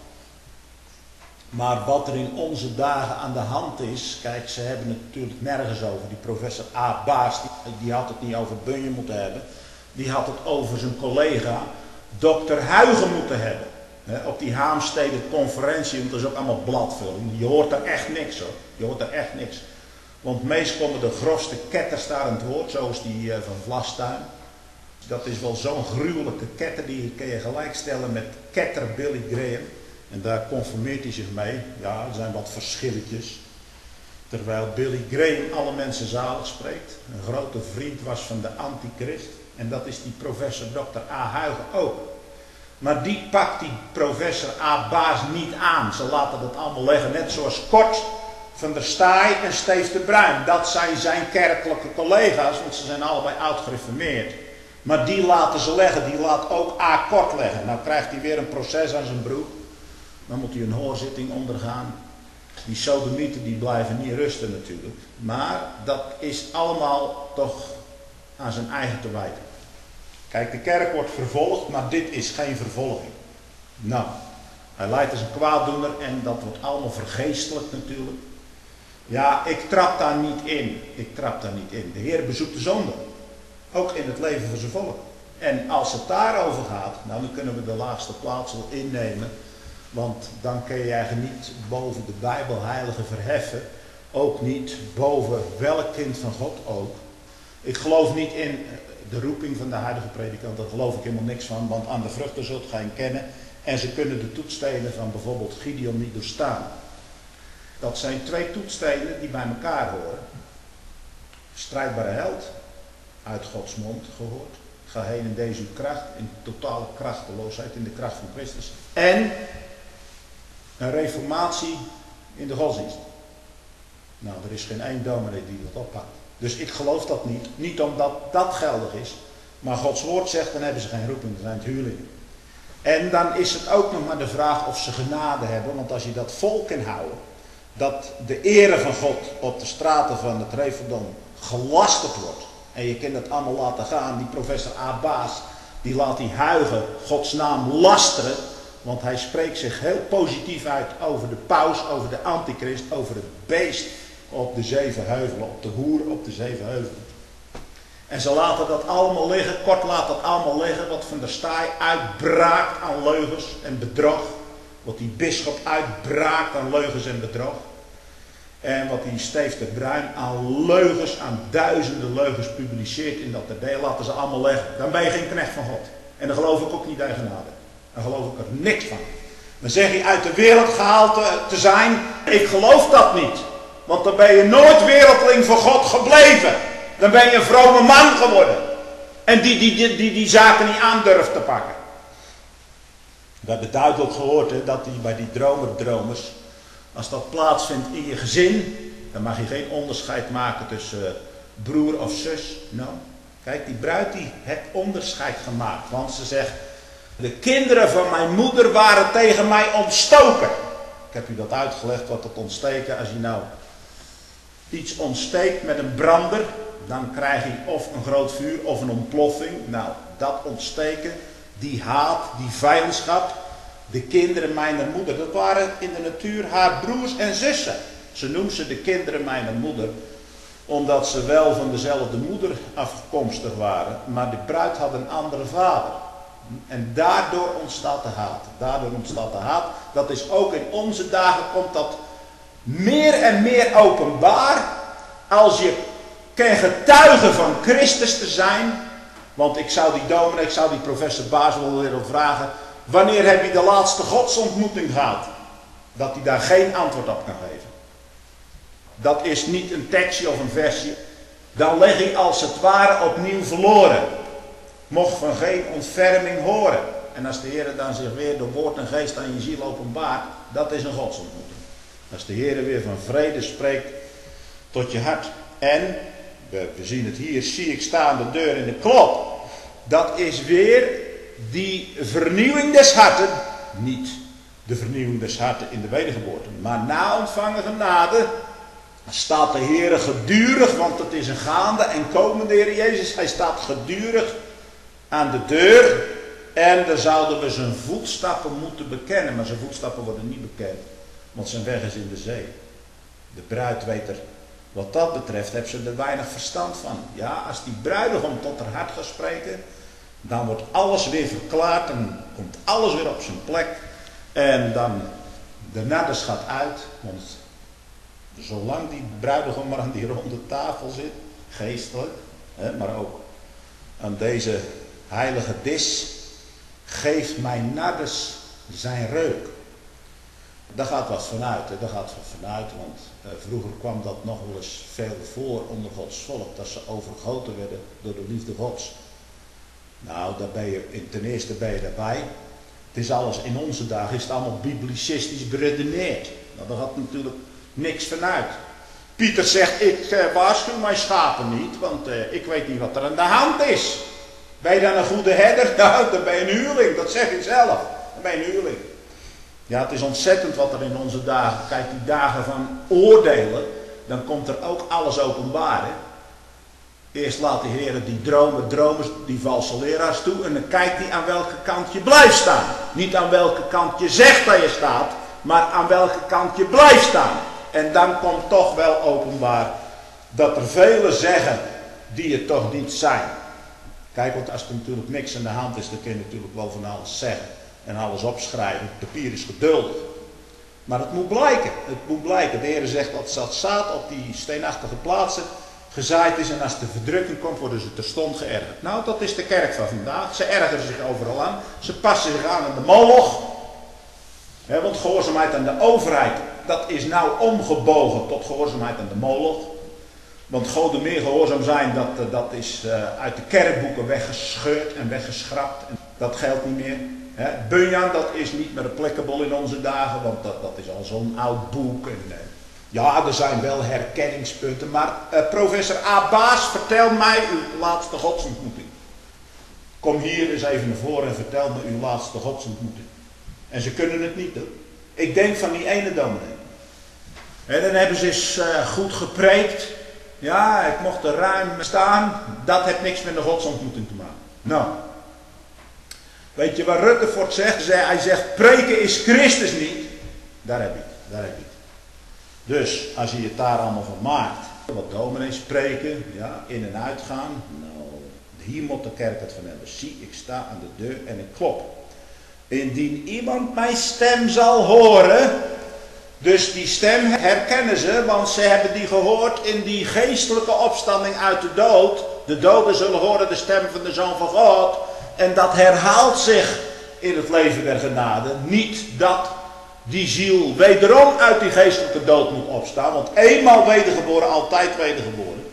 Maar wat er in onze dagen aan de hand is, kijk, ze hebben het natuurlijk nergens over. Die professor A. Baas, die had het niet over Bunyan moeten hebben. Die had het over zijn collega Dr. Huygen moeten hebben. Op die Haamstede conferentie, want dat is ook allemaal bladvulling. Je hoort er echt niks hoor. Je hoort er echt niks. Want meest komen de grofste ketters daar aan het woord, zoals die van Vlastuin. Dat is wel zo'n gruwelijke ketter, die kun je gelijkstellen met ketter Billy Graham. En daar conformeert hij zich mee. Ja, er zijn wat verschilletjes. Terwijl Billy Graham alle mensen zalig spreekt. Een grote vriend was van de antichrist. En dat is die professor Dr. A. Huygen ook. Maar die pakt die professor A. Baas niet aan. Ze laten dat allemaal leggen, net zoals Kort van der Staaij en Steef de Bruin. Dat zijn zijn kerkelijke collega's, want ze zijn allebei oud gereformeerd. Maar die laten ze leggen, die laat ook A. Kort leggen. Nou krijgt hij weer een proces aan zijn broek. Dan moet hij een hoorzitting ondergaan. Die sodomieten die blijven niet rusten natuurlijk. Maar dat is allemaal toch aan zijn eigen te wijten. Kijk, de kerk wordt vervolgd, maar dit is geen vervolging. Nou, hij lijkt als een kwaaddoener en dat wordt allemaal vergeestelijk natuurlijk. Ja, ik trap daar niet in. Ik trap daar niet in. De Heer bezoekt de zonde. Ook in het leven van zijn volk. En als het daarover gaat, nou dan kunnen we de laagste plaats wel innemen. Want dan kun je eigenlijk niet boven de Bijbelheilige verheffen. Ook niet boven welk kind van God ook. Ik geloof niet in de roeping van de huidige predikant. Daar geloof ik helemaal niks van. Want aan de vruchten zult gij hem kennen. En ze kunnen de toetsstenen van bijvoorbeeld Gideon niet doorstaan. Dat zijn twee toetsstenen die bij elkaar horen. strijdbare held, uit Gods mond gehoord. Ga heen in deze kracht, in totale krachteloosheid, in de kracht van Christus. En een reformatie in de godsdienst. Nou, er is geen één dominee die dat oppakt. Dus ik geloof dat niet. Niet omdat dat geldig is. Maar Gods woord zegt, dan hebben ze geen roeping, dan zijn het huurlingen. En dan is het ook nog maar de vraag of ze genade hebben. Want als je dat vol kan houden, dat de ere van God op de straten van het Referdom gelasterd wordt. En je kunt het allemaal laten gaan. Die professor A. Baas, die laat die huigen Gods naam lasteren. Want hij spreekt zich heel positief uit over de paus, over de antichrist, over het beest op de 7 heuvelen, op de hoer op de 7 heuvelen. En ze laten dat allemaal liggen, kort laat dat allemaal liggen, wat Van der Staaij uitbraakt aan leugens en bedrog. Wat die bisschop uitbraakt aan leugens en bedrog. En wat die Steef de Bruin aan leugens, aan duizenden leugens publiceert in dat AD, laten ze allemaal liggen. Dan ben je geen knecht van God. En dan geloof ik ook niet aan genade. Daar geloof ik er niks van. Dan zeg je uit de wereld gehaald te zijn. Ik geloof dat niet. Want dan ben je nooit wereldling voor God gebleven. Dan ben je een vrome man geworden. En die zaken niet aan durft te pakken. We hebben duidelijk gehoord hè, dat bij die dromers, als dat plaatsvindt in je gezin, dan mag je geen onderscheid maken tussen broer of zus. Nou, kijk, die bruid die heeft onderscheid gemaakt. Want ze zegt, de kinderen van mijn moeder waren tegen mij ontstoken. Ik heb u dat uitgelegd, wat dat ontsteken. Als je nou iets ontsteekt met een brander, dan krijg je of een groot vuur of een ontploffing. Nou, dat ontsteken, die haat, die vijandschap. De kinderen mijner moeder, dat waren in de natuur haar broers en zussen. Ze noemt ze de kinderen mijner moeder, omdat ze wel van dezelfde moeder afkomstig waren. Maar de bruid had een andere vader. En daardoor ontstaat de haat. Daardoor ontstaat de haat. Dat is ook in onze dagen, komt dat meer en meer openbaar. Als je kan getuigen van Christus te zijn. Want ik zou die dominee, ik zou die professor Baas wel willen vragen. Wanneer heb je de laatste godsontmoeting gehad? Dat hij daar geen antwoord op kan geven. Dat is niet een tekstje of een versje. Dan leg je als het ware opnieuw verloren. Mocht van geen ontferming horen. En als de Heer dan zich weer door woord en geest aan je ziel openbaart, dat is een godsontmoeting. Als de Heer weer van vrede spreekt tot je hart. En, we zien het hier, zie ik staan de deur in de klop. Dat is weer die vernieuwing des harten. Niet de vernieuwing des harten in de wedergeboorte. Maar na ontvangen genade staat de Heer gedurig, want het is een gaande en komende Heer Jezus. Hij staat gedurig aan de deur. En dan zouden we zijn voetstappen moeten bekennen. Maar zijn voetstappen worden niet bekend. Want zijn weg is in de zee. De bruid weet er, wat dat betreft, heeft ze er weinig verstand van. Ja, als die bruidegom tot haar hart gaat spreken, dan wordt alles weer verklaard. Dan komt alles weer op zijn plek. En dan, de naders gaat uit. Want zolang die bruidegom maar aan die ronde tafel zit, geestelijk, maar ook aan deze heilige dis, geeft mijn nardus zijn reuk. Daar gaat wat vanuit, daar gaat wat vanuit, want vroeger kwam dat nog wel eens veel voor onder Gods volk, dat ze overgoten werden door de liefde Gods. Nou, daar ben je, ten eerste ben je daarbij. Het is alles, in onze dagen is het allemaal biblicistisch beredeneerd. Nou, daar gaat natuurlijk niks vanuit. Pieter zegt, ik waarschuw mijn schapen niet, want ik weet niet wat er aan de hand is. Ben je dan een goede herder? Nou, dan ben je een huurling, dat zeg je zelf. Dan ben je een huurling. Ja, het is ontzettend wat er in onze dagen, kijk die dagen van oordelen, dan komt er ook alles openbaar. Hè? Eerst laat de Heer die dromers, die valse leraars toe en dan kijkt hij aan welke kant je blijft staan. Niet aan welke kant je zegt dat je staat, maar aan welke kant je blijft staan. En dan komt toch wel openbaar dat er velen zeggen die het toch niet zijn. Kijk, want als er natuurlijk niks aan de hand is, dan kun je natuurlijk wel van alles zeggen. En alles opschrijven. Het papier is geduldig. Maar het moet blijken. Het moet blijken. De Heer zegt dat dat zaad op die steenachtige plaatsen gezaaid is. En als de verdrukking komt, worden ze terstond geërgerd. Nou, dat is de kerk van vandaag. Ze ergeren zich overal aan. Ze passen zich aan de moloch. Want gehoorzaamheid aan de overheid, dat is nou omgebogen tot gehoorzaamheid aan de moloch. Want Goden meer gehoorzaam zijn, dat is uit de kerkboeken weggescheurd en weggeschrapt. En dat geldt niet meer. Bunyan, dat is niet meer applicable in onze dagen, want dat is al zo'n oud boek. En, ja, er zijn wel herkenningspunten, maar professor A. Baas, vertel mij uw laatste godsontmoeting. Kom hier eens even naar voren en vertel me uw laatste godsontmoeting. En ze kunnen het niet doen. Ik denk van die ene dominee. En dan hebben ze eens goed gepreekt. Ja, ik mocht er ruim staan. Dat heeft niks met een godsontmoeting te maken. Nou. Weet je wat Rutherford zegt? Hij zegt, preken is Christus niet. Daar heb je het. Dus, als je het daar allemaal van maakt. Wat dominees spreken, ja, in en uitgaan. Nou, hier moet de kerk het van hebben. Zie, ik sta aan de deur en ik klop. Indien iemand mijn stem zal horen. Dus die stem herkennen ze, want ze hebben die gehoord in die geestelijke opstanding uit de dood. De doden zullen horen de stem van de Zoon van God. En dat herhaalt zich in het leven der genade. Niet dat die ziel wederom uit die geestelijke dood moet opstaan. Want eenmaal wedergeboren, altijd wedergeboren.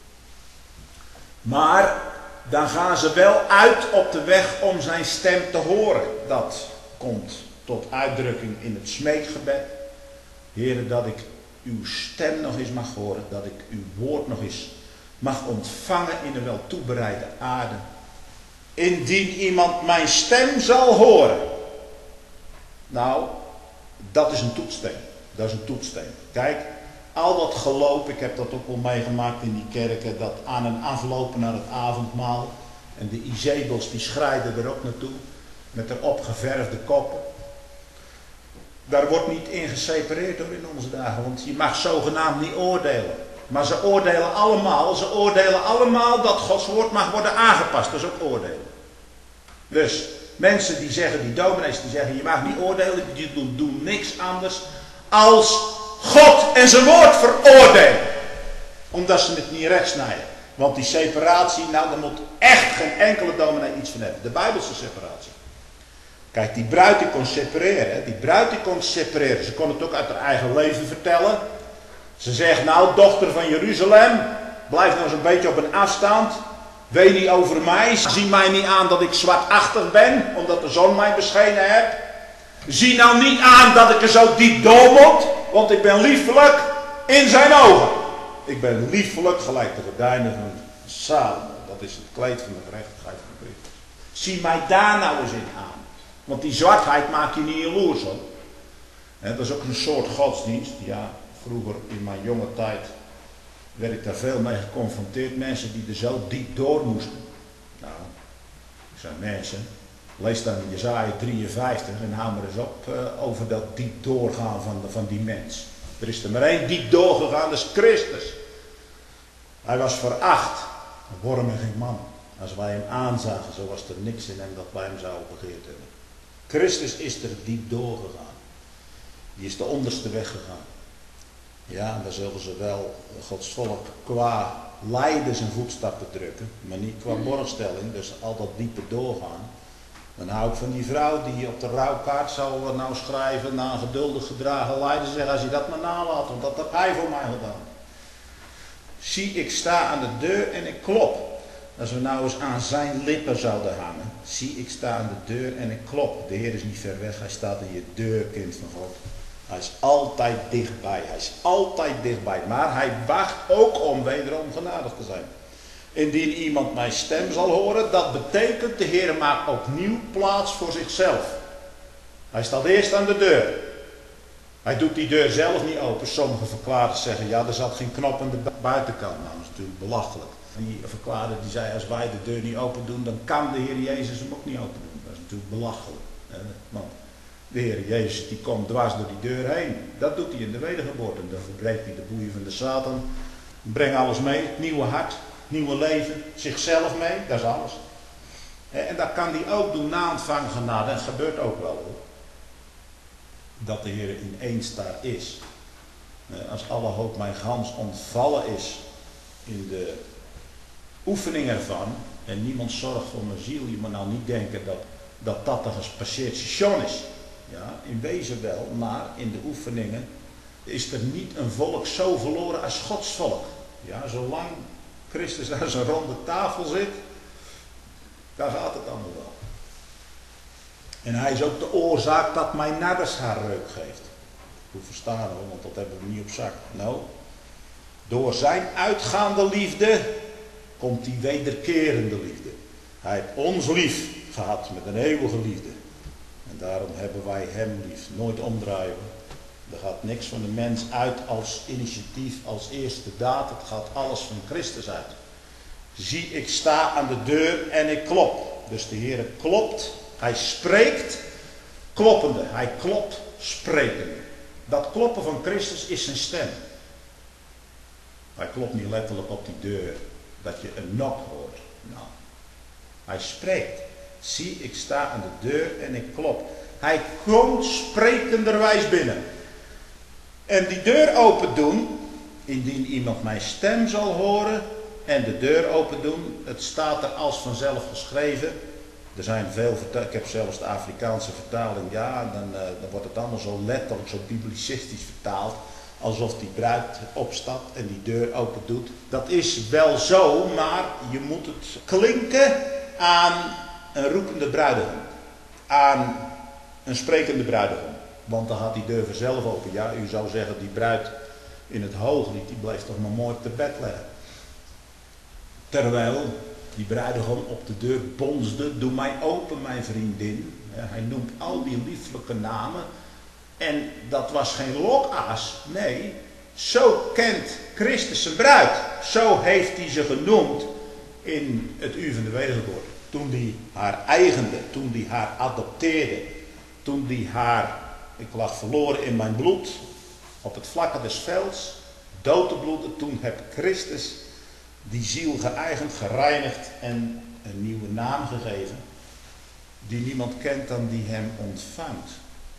Maar dan gaan ze wel uit op de weg om zijn stem te horen. Dat komt tot uitdrukking in het smeekgebed. Heere, dat ik uw stem nog eens mag horen. Dat ik uw woord nog eens mag ontvangen in een wel toebereide aarde. Indien iemand mijn stem zal horen. Nou, dat is een toetssteen. Dat is een toetssteen. Kijk, al dat geloof, ik heb dat ook wel meegemaakt in die kerken, dat aan en aflopen naar het avondmaal. En de Izebels die schrijden er ook naartoe, met haar opgeverfde koppen. Daar wordt niet in gesepareerd door in onze dagen, want je mag zogenaamd niet oordelen. Maar ze oordelen allemaal dat Gods woord mag worden aangepast. Dat is ook oordelen. Dus mensen die zeggen, die dominees die zeggen, je mag niet oordelen, die doen niks anders als God en zijn woord veroordelen. Omdat ze het niet recht snijden. Want die separatie, nou daar moet echt geen enkele dominee iets van hebben. De Bijbelse separatie. Kijk, die bruid die kon separeren. Ze kon het ook uit haar eigen leven vertellen. Ze zegt, nou dochter van Jeruzalem, blijf nou eens een beetje op een afstand. Weet niet over mij. Zie mij niet aan dat ik zwartachtig ben, omdat de zon mij beschenen heeft. Zie nou niet aan dat ik er zo diep door moet, want ik ben liefelijk in zijn ogen. Ik ben liefelijk gelijk de gordijnen van Salomo. Dat is het kleed van de gerechtigheid van Christus. Zie mij daar nou eens in aan. Want die zwartheid maakt je niet jaloers hoor. Dat is ook een soort godsdienst. Ja, vroeger in mijn jonge tijd werd ik daar veel mee geconfronteerd. Mensen die er zo diep door moesten. Nou, ik zei mensen, lees dan Jesaja 53 en hou maar eens op over dat diep doorgaan van die mens. Er is er maar één diep doorgegaan, dat is Christus. Hij was veracht, een worm en geen man. Als wij hem aanzagen, zo was er niks in hem dat wij hem zouden begeerd hebben. Christus is er diep doorgegaan. Die is de onderste weg gegaan. Ja, dan zullen ze wel Gods volk qua lijden zijn voetstappen drukken, maar niet qua borgstelling, dus al dat diepe doorgaan. Dan hou ik van die vrouw die op de rouwkaart zou nou schrijven, na een geduldig gedragen lijden, zeggen als je dat maar nalaat, want dat heb hij voor mij gedaan. Zie, ik sta aan de deur en ik klop. Als we nou eens aan zijn lippen zouden hangen. Zie, ik sta aan de deur en ik klop. De Heer is niet ver weg, hij staat in je deur, kind van God. Hij is altijd dichtbij, maar hij wacht ook om wederom genadig te zijn. Indien iemand mijn stem zal horen, dat betekent de Heer maakt opnieuw plaats voor zichzelf. Hij staat eerst aan de deur. Hij doet die deur zelf niet open. Sommige verklaarders zeggen, ja er zat geen knop aan de buitenkant. Nou, dat is natuurlijk belachelijk. Die verklaarder die zei, als wij de deur niet open doen, dan kan de Heer Jezus hem ook niet open doen. Dat is natuurlijk belachelijk. Want de Heer Jezus die komt dwars door die deur heen. Dat doet hij in de wedergeboorte. Dan verbreekt hij de boeien van de Satan. Brengt alles mee. Het nieuwe hart, het nieuwe leven, zichzelf mee. Dat is alles. En dat kan hij ook doen na ontvang genade. En dat gebeurt ook wel hoor. Dat de Heer ineens daar is. Als alle hoop mijn gans ontvallen is in de oefening ervan. En niemand zorgt voor mijn ziel. Je moet nou niet denken dat een gespasseerd station is. Ja, in wezen wel, maar in de oefeningen is er niet een volk zo verloren als Gods volk. Ja, zolang Christus aan zijn ronde tafel zit, daar gaat het allemaal wel. En hij is ook de oorzaak dat mijn nardus haar reuk geeft. Hoe verstaan we, want dat hebben we niet op zak. Nou, door zijn uitgaande liefde komt die wederkerende liefde. Hij heeft ons lief gehad met een eeuwige liefde. En daarom hebben wij hem lief. Nooit omdraaien. Er gaat niks van de mens uit als initiatief, als eerste daad. Het gaat alles van Christus uit. Zie, ik sta aan de deur en ik klop. Dus de Heer klopt. Hij spreekt kloppende. Hij klopt sprekende. Dat kloppen van Christus is zijn stem. Hij klopt niet letterlijk op die deur. Dat je een nok hoort. Nou, hij spreekt. Zie, ik sta aan de deur en ik klop. Hij komt sprekenderwijs binnen. En die deur open doen, indien iemand mijn stem zal horen en de deur open doen, het staat er als vanzelf geschreven. Er zijn veel ik heb zelfs de Afrikaanse vertaling, ja, dan wordt het allemaal zo letterlijk, zo biblicistisch vertaald, alsof die bruid opstapt en die deur open doet. Dat is wel zo, maar je moet het klinken aan een roepende bruidegom, aan een sprekende bruidegom. Want dan gaat die deur vanzelf open. Ja, u zou zeggen, die bruid in het hooglied, die bleef toch maar mooi op de bed leggen. Terwijl die bruidegom op de deur bonsde, doe mij open mijn vriendin. Hij noemt al die lieflijke namen. En dat was geen lokaas. Nee, zo kent Christus zijn bruid. Zo heeft hij ze genoemd in het uur van de wedergeboorte. Toen hij haar eigende, toen hij haar adopteerde, toen hij haar, ik lag verloren in mijn bloed, op het vlakke des velds, dood te bloeden, toen heb Christus die ziel geëigend, gereinigd en een nieuwe naam gegeven, die niemand kent dan die hem ontvangt.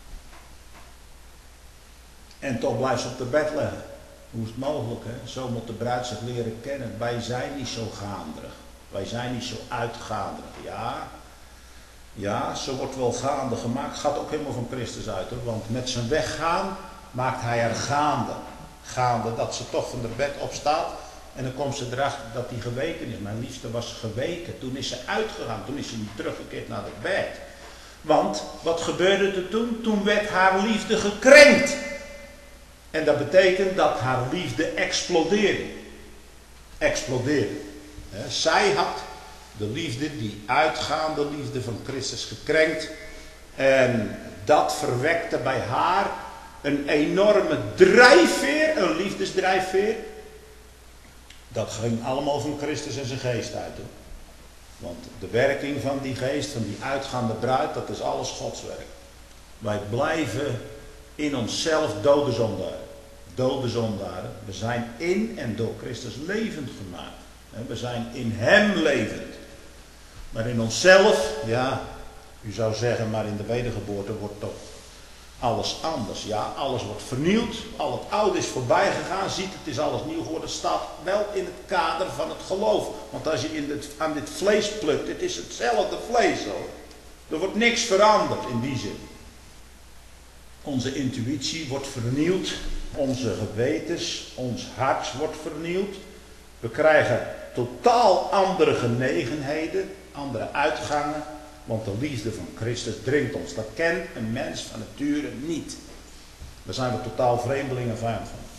En toch blijft ze op de bed leggen. Hoe is het mogelijk, hè? Zo moet de bruid zich leren kennen. Wij zijn niet zo gaanderig. Wij zijn niet zo uitgaanderig. Ja, ze wordt wel gaande gemaakt. Gaat ook helemaal van Christus uit, hoor. Want met zijn weggaan maakt hij haar gaande. Gaande dat ze toch van de bed opstaat. En dan komt ze erachter dat hij geweken is. Mijn liefste was geweken. Toen is ze uitgegaan. Toen is ze niet teruggekeerd naar het bed. Want wat gebeurde er toen? Toen werd haar liefde gekrenkt. En dat betekent dat haar liefde explodeerde. Explodeerde. Zij had de liefde, die uitgaande liefde van Christus gekrenkt. En dat verwekte bij haar een enorme drijfveer, een liefdesdrijfveer. Dat ging allemaal van Christus en zijn geest uit. Hoor. Want de werking van die geest, van die uitgaande bruid, dat is alles Gods werk. Wij blijven in onszelf dode zondaren. Dode zondaren. We zijn in en door Christus levend gemaakt. We zijn in hem levend. Maar in onszelf, ja, u zou zeggen, maar in de wedergeboorte wordt toch alles anders. Ja, alles wordt vernieuwd. Al het oude is voorbij gegaan. Ziet, het is alles nieuw geworden. Het staat wel in het kader van het geloof. Want als je aan dit vlees plukt, het is hetzelfde vlees hoor. Er wordt niks veranderd in die zin. Onze intuïtie wordt vernieuwd. Onze gewetens, ons hart wordt vernieuwd. We krijgen totaal andere genegenheden, andere uitgangen. Want de liefde van Christus dringt ons. Dat kent een mens van nature niet. Daar zijn we totaal vreemdelingen en vijand van.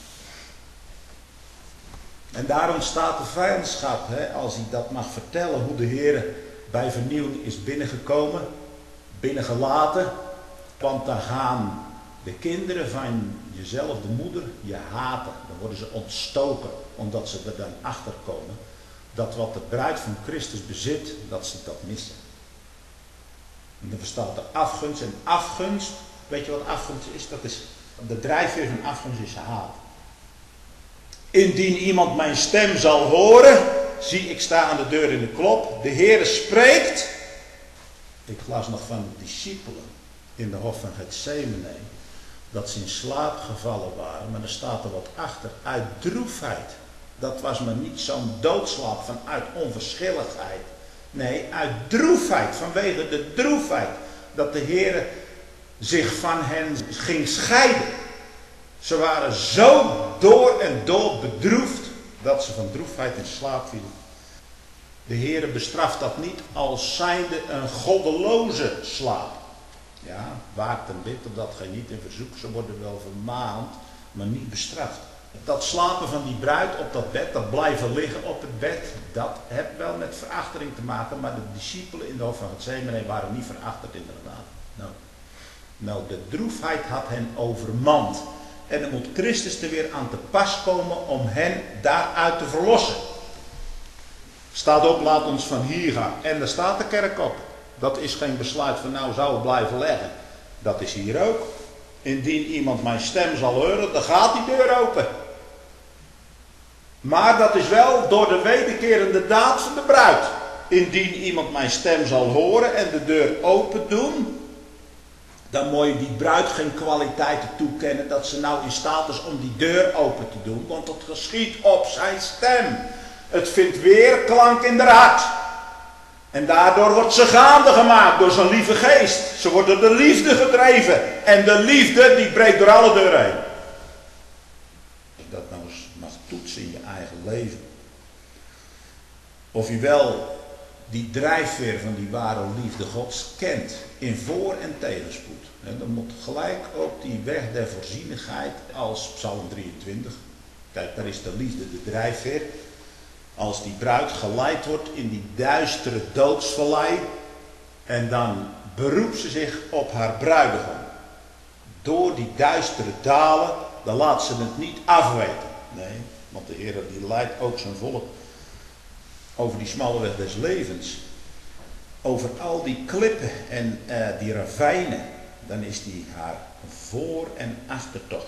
En daarom staat de vijandschap, als hij dat mag vertellen, hoe de Heer bij vernieuwing is binnengekomen, binnengelaten. Want dan gaan de kinderen van jezelf, de moeder, je haten. Dan worden ze ontstoken, omdat ze er dan achter komen. Dat wat de bruid van Christus bezit, dat ze dat missen. En dan verstaat er afgunst. En afgunst, weet je wat afgunst is? Dat is de drijfveer van afgunst is haat. Indien iemand mijn stem zal horen, zie ik sta aan de deur in de klop. De Heere spreekt. Ik las nog van de discipelen in de hof van Gethsemane. Dat ze in slaap gevallen waren. Maar er staat er wat achter. Uit droefheid. Dat was maar niet zo'n doodslaap vanuit onverschilligheid. Nee, uit droefheid. Vanwege de droefheid. Dat de Heer zich van hen ging scheiden. Ze waren zo door en door bedroefd. dat ze van droefheid in slaap vielen. De Heere bestraft dat niet als zijnde een goddeloze slaap. Ja, waakt en bid opdat gij niet in verzoek zou worden, wel vermaand, maar niet bestraft. Dat slapen van die bruid op dat bed, dat blijven liggen op het bed, dat heeft wel met verachtering te maken, maar de discipelen in de hof van Getsemane waren niet verachterd inderdaad. Nou, de droefheid had hen overmand. En dan moet Christus er weer aan te pas komen om hen daaruit te verlossen. Staat op, laat ons van hier gaan. En daar staat de kerk op. Dat is geen besluit van nou zou het blijven leggen. Dat is hier ook. Indien iemand mijn stem zal horen, dan gaat die deur open. Maar dat is wel door de wederkerende daad van de bruid. Indien iemand mijn stem zal horen en de deur open doen, dan moet je die bruid geen kwaliteiten toekennen dat ze nou in staat is om die deur open te doen. Want het geschiet op zijn stem. Het vindt weerklank in haar hart. En daardoor wordt ze gaande gemaakt door zijn lieve geest. Ze wordt door de liefde gedreven. En de liefde die breekt door alle deuren heen. Als je dat nou eens mag toetsen in je eigen leven. Of je wel die drijfveer van die ware liefde Gods kent. In voor- en tegenspoed. En dan moet gelijk ook die weg der voorzienigheid als Psalm 23. Kijk, daar is de liefde de drijfveer. Als die bruid geleid wordt in die duistere doodsvallei. En dan beroept ze zich op haar bruidegom. Door die duistere dalen, dan laat ze het niet afweten. Nee, want de Heer die leidt ook zijn volk over die smalle weg des levens. Over al die klippen en die ravijnen. Dan is die haar voor- en achtertocht.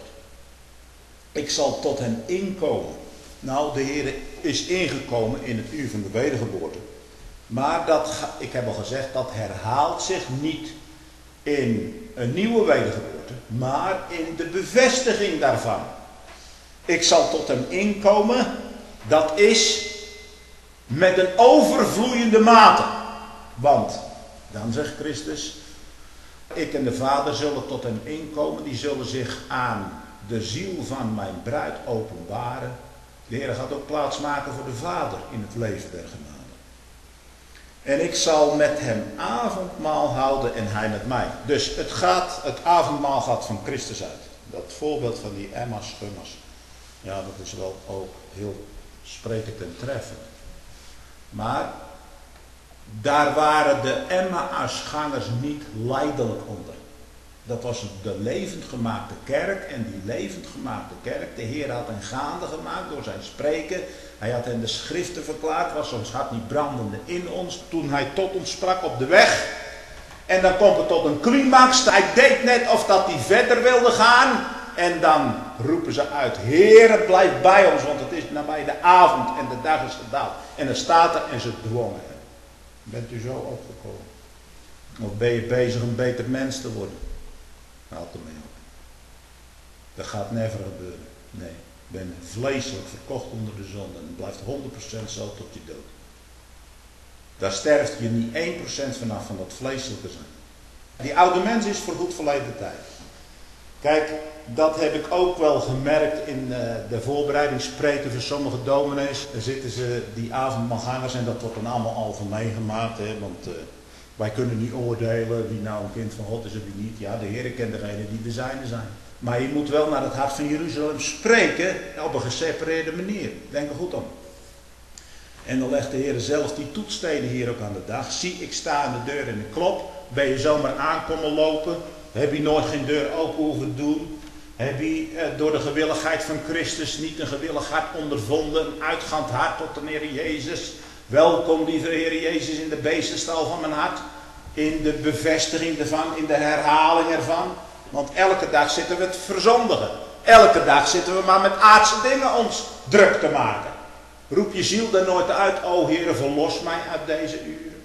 Ik zal tot hem inkomen. Nou, de Heer is ingekomen in het uur van de wedergeboorte. Maar ik heb al gezegd, dat herhaalt zich niet in een nieuwe wedergeboorte, maar in de bevestiging daarvan. Ik zal tot hem inkomen, dat is met een overvloeiende mate. Want, dan zegt Christus, ik en de Vader zullen tot hem inkomen, die zullen zich aan de ziel van mijn bruid openbaren. De Heer gaat ook plaats maken voor de Vader in het leven der genade. En ik zal met hem avondmaal houden en hij met mij. Dus het avondmaal gaat van Christus uit. Dat voorbeeld van die Emmaus-gunners. Ja, dat is wel ook heel sprekend en treffend. Maar daar waren de Emmausgangers niet lijdelijk onder. Dat was de levend gemaakte kerk. En die levend gemaakte kerk, de Heer had hen gaande gemaakt door zijn spreken. Hij had hen de schriften verklaard, was ons hart niet brandende in ons. Toen hij tot ons sprak op de weg. En dan komt het tot een climax. Hij deed net of dat hij verder wilde gaan. En dan roepen ze uit, Heere, blijf bij ons, want het is nabij de avond en de dag is gedaald. En dan staat er en ze dwongen hem. Bent u zo opgekomen? Of ben je bezig een beter mens te worden? Houd ermee op. Dat gaat never gebeuren. Nee, ik ben vleeselijk verkocht onder de zonde en het blijft 100% zo tot je dood. Daar sterft je niet 1% vanaf van dat vleeselijke zijn. Die oude mens is voor goed verleden tijd. Kijk, dat heb ik ook wel gemerkt in de voorbereidingspreken van sommige dominees. Dan zitten ze die avondmaalgangers en dat wordt dan allemaal algemeen gemaakt. Hè, want wij kunnen niet oordelen wie nou een kind van God is en wie niet. Ja, de Heer kent degenen die de zijne zijn. Maar je moet wel naar het hart van Jeruzalem spreken op een gesepareerde manier. Denk er goed om. En dan legt de Heer zelf die toetsstenen hier ook aan de dag. Zie, ik sta aan de deur en ik klop. Ben je zomaar aankomen lopen? Heb je nooit geen deur open hoeven doen? Heb je door de gewilligheid van Christus niet een gewillig hart ondervonden? Een uitgaand hart tot de Heer Jezus. Welkom, lieve Heer Jezus, in de beestenstal van mijn hart. In de bevestiging ervan, in de herhaling ervan. Want elke dag zitten we het verzondigen. Elke dag zitten we maar met aardse dingen ons druk te maken. Roep je ziel dan nooit uit, o Heere, verlos mij uit deze uren.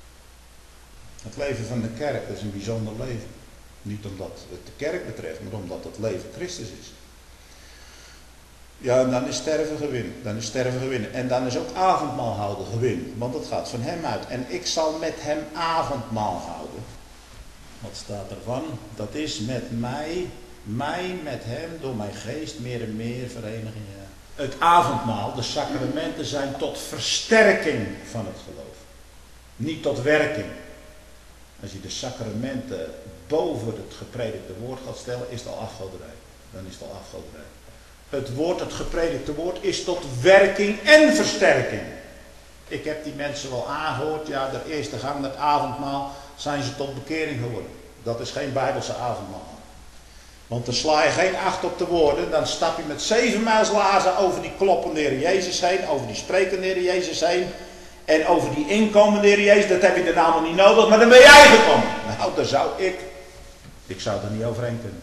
Het leven van de kerk, dat is een bijzonder leven. Niet omdat het de kerk betreft, maar omdat het leven Christus is. Ja, en dan is sterven gewin. Dan is sterven gewin. En dan is ook avondmaal houden gewin. Want het gaat van hem uit. En ik zal met hem avondmaal houden. Wat staat ervan? Dat is met mij met hem, door mijn geest meer en meer verenigen. Ja. Het avondmaal, de sacramenten, zijn tot versterking van het geloof. Niet tot werking. Als je de sacramenten boven het gepredikte woord gaat stellen, is het al afgoderij. Dan is het al afgoderij. Het woord, het gepredikte woord, is tot werking en versterking. Ik heb die mensen wel aangehoord, ja, de eerste gang met avondmaal zijn ze tot bekering geworden. Dat is geen Bijbelse avondmaal. Want dan sla je geen acht op de woorden, dan stap je met 7 mijlslaarzen over die kloppende Heer Jezus heen, over die sprekende Heer Jezus heen, en over die inkomende Heer Jezus, dat heb je dan allemaal niet nodig, maar dan ben jij gekomen. Nou, daar zou ik zou er niet overheen kunnen.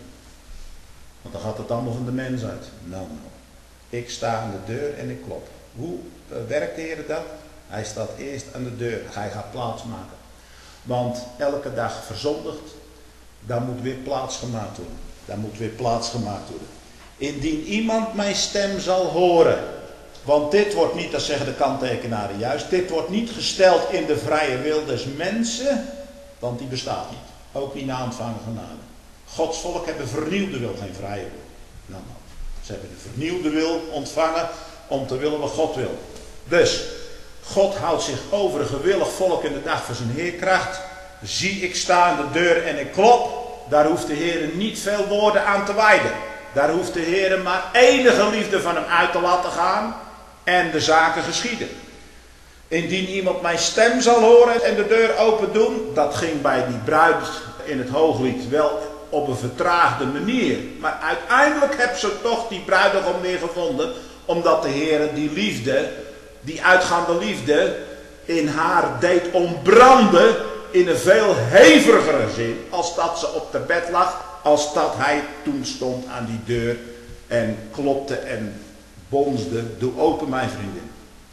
Want dan gaat het allemaal van de mens uit. Nou. Ik sta aan de deur en ik klop. Hoe werkt de Heer dat? Hij staat eerst aan de deur. Hij gaat plaatsmaken. Want elke dag verzondigt, daar moet weer plaats gemaakt worden. Daar moet weer plaats gemaakt worden. Indien iemand mijn stem zal horen. Want dit wordt niet, dat zeggen de kanttekenaren juist, dit wordt niet gesteld in de vrije wil des mensen. Want die bestaat niet. Ook niet na ontvangen genade. Gods volk hebben vernieuwde wil, geen vrije wil. Nou. Ze hebben de vernieuwde wil ontvangen om te willen wat God wil. Dus, God houdt zich over een gewillig volk in de dag van zijn heerkracht. Zie, ik sta aan de deur en ik klop. Daar hoeft de Heer niet veel woorden aan te wijden. Daar hoeft de Heer maar enige liefde van hem uit te laten gaan. En de zaken geschieden. Indien iemand mijn stem zal horen en de deur open doen. Dat ging bij die bruid in het Hooglied wel op een vertraagde manier. Maar uiteindelijk hebben ze toch die bruidegom weer gevonden. Omdat de Heer die liefde, die uitgaande liefde, in haar deed ontbranden in een veel hevigere zin. Als dat ze op het bed lag. Als dat hij toen stond aan die deur en klopte en bonsde. Doe open, mijn vriendin.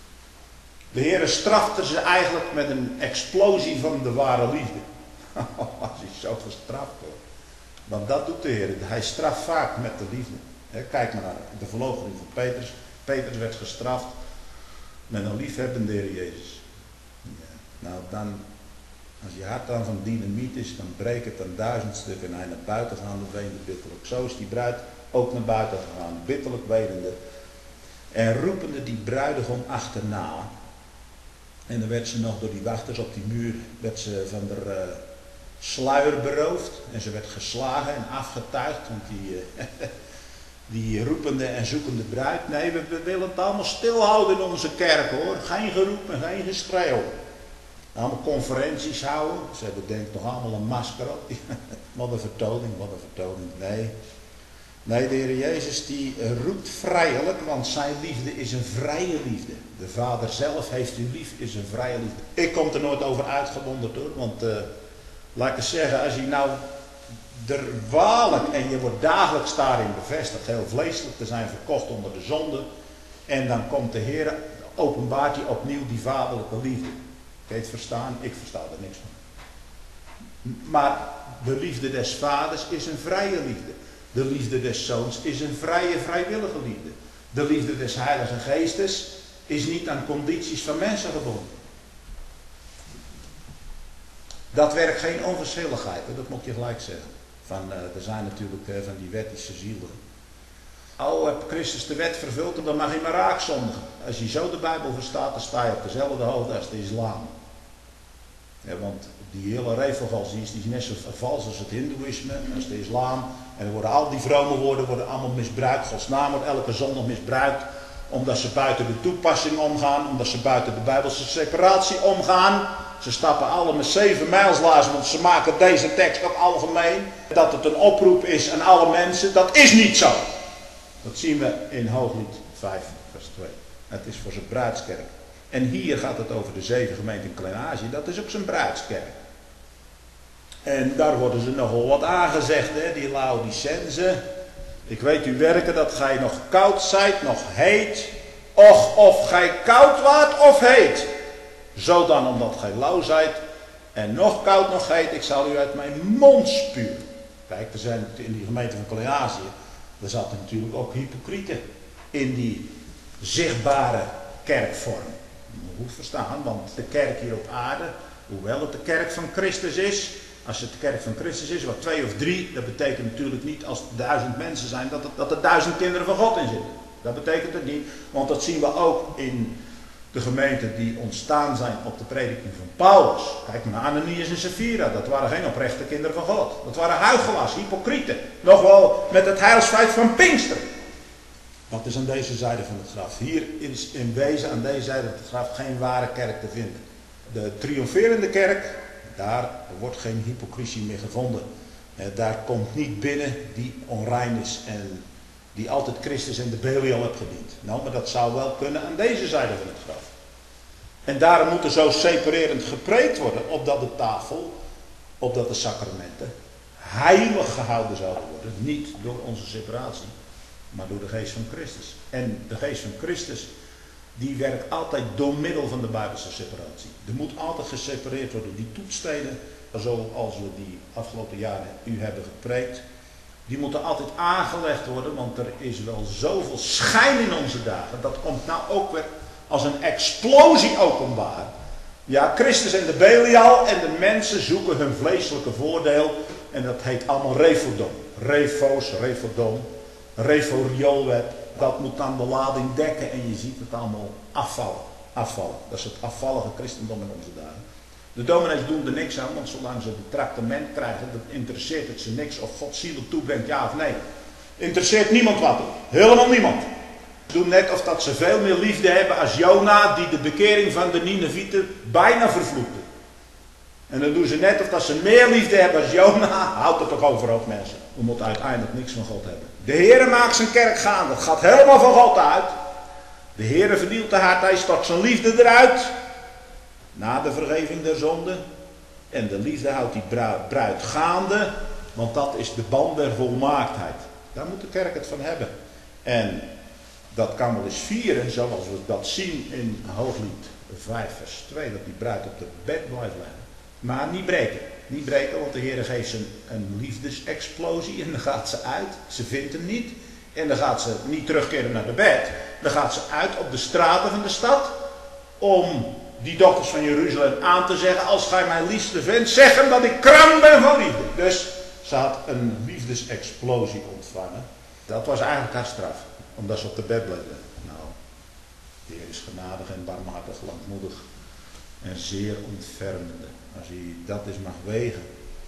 De Heer strafte ze eigenlijk met een explosie van de ware liefde. Als hij zo gestraft wordt. Want dat doet de Heer. Hij straft vaak met de liefde. Kijk maar naar de verloochening van Petrus. Petrus werd gestraft met een liefhebbende Heer Jezus. Ja. Nou dan, als je hart dan van dynamiet is, dan breekt het aan 1000 stukken en hij naar buiten gaande weende bitterlijk. Zo is die bruid ook naar buiten gegaan, bitterlijk wenende. En roepende die bruidegom achterna. En dan werd ze nog door die wachters op die muur, werd ze van de sluier beroofd. En ze werd geslagen en afgetuigd. Want die roepende en zoekende bruid. Nee, we willen het allemaal stilhouden in onze kerk hoor. Geen geroep en geen geschreeuw. Allemaal conferenties houden. Ze hebben denk ik nog allemaal een masker op. Wat een vertoning, wat een vertoning. Nee. Nee, de Heer Jezus die roept vrijelijk, want zijn liefde is een vrije liefde. De Vader zelf heeft u lief, is een vrije liefde. Ik kom er nooit over uitgewonderd hoor, want laat ik eens zeggen, als je nou er waarlijk, en je wordt dagelijks daarin bevestigd, heel vleeselijk te zijn verkocht onder de zonde, en dan komt de Heer, openbaart je opnieuw die vaderlijke liefde. Kun je het verstaan? Ik versta er niks van. Maar de liefde des vaders is een vrije liefde. De liefde des zoons is een vrije, vrijwillige liefde. De liefde des Heilige Geestes is niet aan condities van mensen gebonden. Dat werkt geen onverschilligheid, dat moet je gelijk zeggen. Er zijn natuurlijk van die wettische zielen. Oh, heb Christus de wet vervuld, dan mag je maar raak zondigen. Als je zo de Bijbel verstaat, dan sta je op dezelfde hoogte als de islam. Ja, want die hele revelgas die is net zo vals als het hindoeïsme, als de islam. En er worden al die vrome woorden worden allemaal misbruikt. Gods naam wordt elke zondag misbruikt. Omdat ze buiten de toepassing omgaan. Omdat ze buiten de Bijbelse separatie omgaan. Ze stappen alle met 7 mijlslaarzen. Want ze maken deze tekst ook algemeen. Dat het een oproep is aan alle mensen. Dat is niet zo. Dat zien we in Hooglied 5 vers 2. Het is voor zijn bruidskerk. En hier gaat het over de 7 gemeenten in Klein-Azië. Dat is ook zijn bruidskerk. En daar worden ze nogal wat aangezegd, hè, die Laodicenzen. Ik weet u werken dat gij nog koud zijt, nog heet. Och, of gij koud waart of heet. Zo dan omdat gij lauw zijt. En nog koud nog heet, ik zal u uit mijn mond spuwen. Kijk, er zijn in die gemeente van Klein-Azië. Er zaten natuurlijk ook hypocrieten in die zichtbare kerkvorm. Je moet verstaan, want de kerk hier op aarde, hoewel het de kerk van Christus is, als het de kerk van Christus is, wat 2 of 3, dat betekent natuurlijk niet als het 1000 mensen zijn, dat er 1000 kinderen van God in zitten. Dat betekent het niet, want dat zien we ook in de gemeenten die ontstaan zijn op de prediking van Paulus. Kijk maar naar Ananias en Sapphira, dat waren geen oprechte kinderen van God. Dat waren huichelaars, hypocrieten. Nog wel met het heilsfeit van Pinksteren. Wat is aan deze zijde van het graf? Hier is in wezen aan deze zijde van het graf geen ware kerk te vinden. De triomferende kerk, daar wordt geen hypocrisie meer gevonden. Daar komt niet binnen die onrein is en die altijd Christus en de Belial heeft gediend. Nou, maar dat zou wel kunnen aan deze zijde van het graf. En daarom moet er zo separerend gepreekt worden, opdat de tafel, opdat de sacramenten heilig gehouden zouden worden. Niet door onze separatie, maar door de geest van Christus. En de geest van Christus, die werkt altijd door middel van de Bijbelse separatie. Er moet altijd gesepareerd worden. Die toetsstenen, zoals we die afgelopen jaren u hebben gepreekt, die moeten altijd aangelegd worden, want er is wel zoveel schijn in onze dagen. Dat komt nou ook weer als een explosie openbaar. Ja, Christus en de Belial en de mensen zoeken hun vleeselijke voordeel. En dat heet allemaal refodom. Refos, refodom, reforioolwet. Dat moet dan de lading dekken en je ziet het allemaal afvallen. Dat is het afvallige christendom in onze dagen. De dominees doen er niks aan, want zolang ze het tractement krijgen, dan interesseert het ze niks of God zielen toebrengt, ja of nee. Interesseert niemand wat. Helemaal niemand. Doen net of dat ze veel meer liefde hebben als Jona, die de bekering van de Ninevieten bijna vervloekte. En dan doen ze net of dat ze meer liefde hebben als Jona. Houdt het toch overhoop, mensen. We moeten uiteindelijk niks van God hebben. De Heere maakt zijn kerk gaande. Het gaat helemaal van God uit. De Heere vernielt de hart, hij stort zijn liefde eruit. Na de vergeving der zonde. En de liefde houdt die bruid gaande. Want dat is de band der volmaaktheid. Daar moet de kerk het van hebben. En dat kan wel eens vieren, zoals we dat zien in Hooglied 5 vers 2. Dat die bruid op de bed blijft liggen. Maar niet breken. Niet breken, want de Heer geeft ze een liefdesexplosie. En dan gaat ze uit. Ze vindt hem niet. En dan gaat ze niet terugkeren naar de bed. Dan gaat ze uit op de straten van de stad. Om die dochters van Jeruzalem aan te zeggen: als gij mijn liefste vindt, zeg hem dat ik krank ben van liefde. Dus ze had een liefdesexplosie ontvangen. Dat was eigenlijk haar straf. Omdat ze op de bed bleef. Nou, de Heer is genadig en barmhartig, langmoedig. En zeer ontfermende. Als je dat eens mag wegen.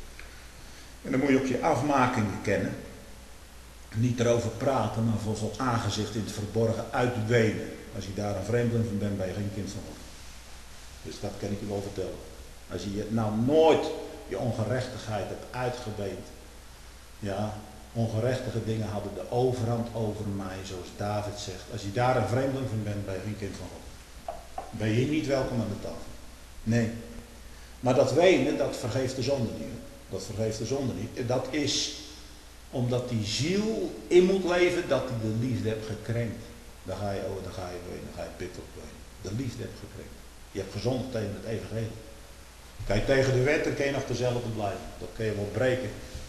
En dan moet je ook je afmakingen kennen. Niet erover praten, maar voor Gods aangezicht in het verborgen uitwenen. Als je daar een vreemdeling van bent, ben je geen kind van God. Dus dat kan ik je wel vertellen. Als je nou nooit je ongerechtigheid hebt uitgeweend. Ja, ongerechtige dingen hadden de overhand over mij, zoals David zegt. Als je daar een vreemdeling van bent, ben je geen kind van God. Ben je niet welkom aan de tafel. Nee. Maar dat wenen, dat vergeeft de zonde niet. Dat vergeeft de zonde niet. Dat is omdat die ziel in moet leven dat hij de liefde hebt gekrenkt. Dan ga je wenen, dan ga je bitter op wenen. De liefde hebt gekrenkt. Je hebt gezondigd tegen het evangelie. Kijk, tegen de wet, dan kun je nog dezelfde blijven. Dat kun je wel breken.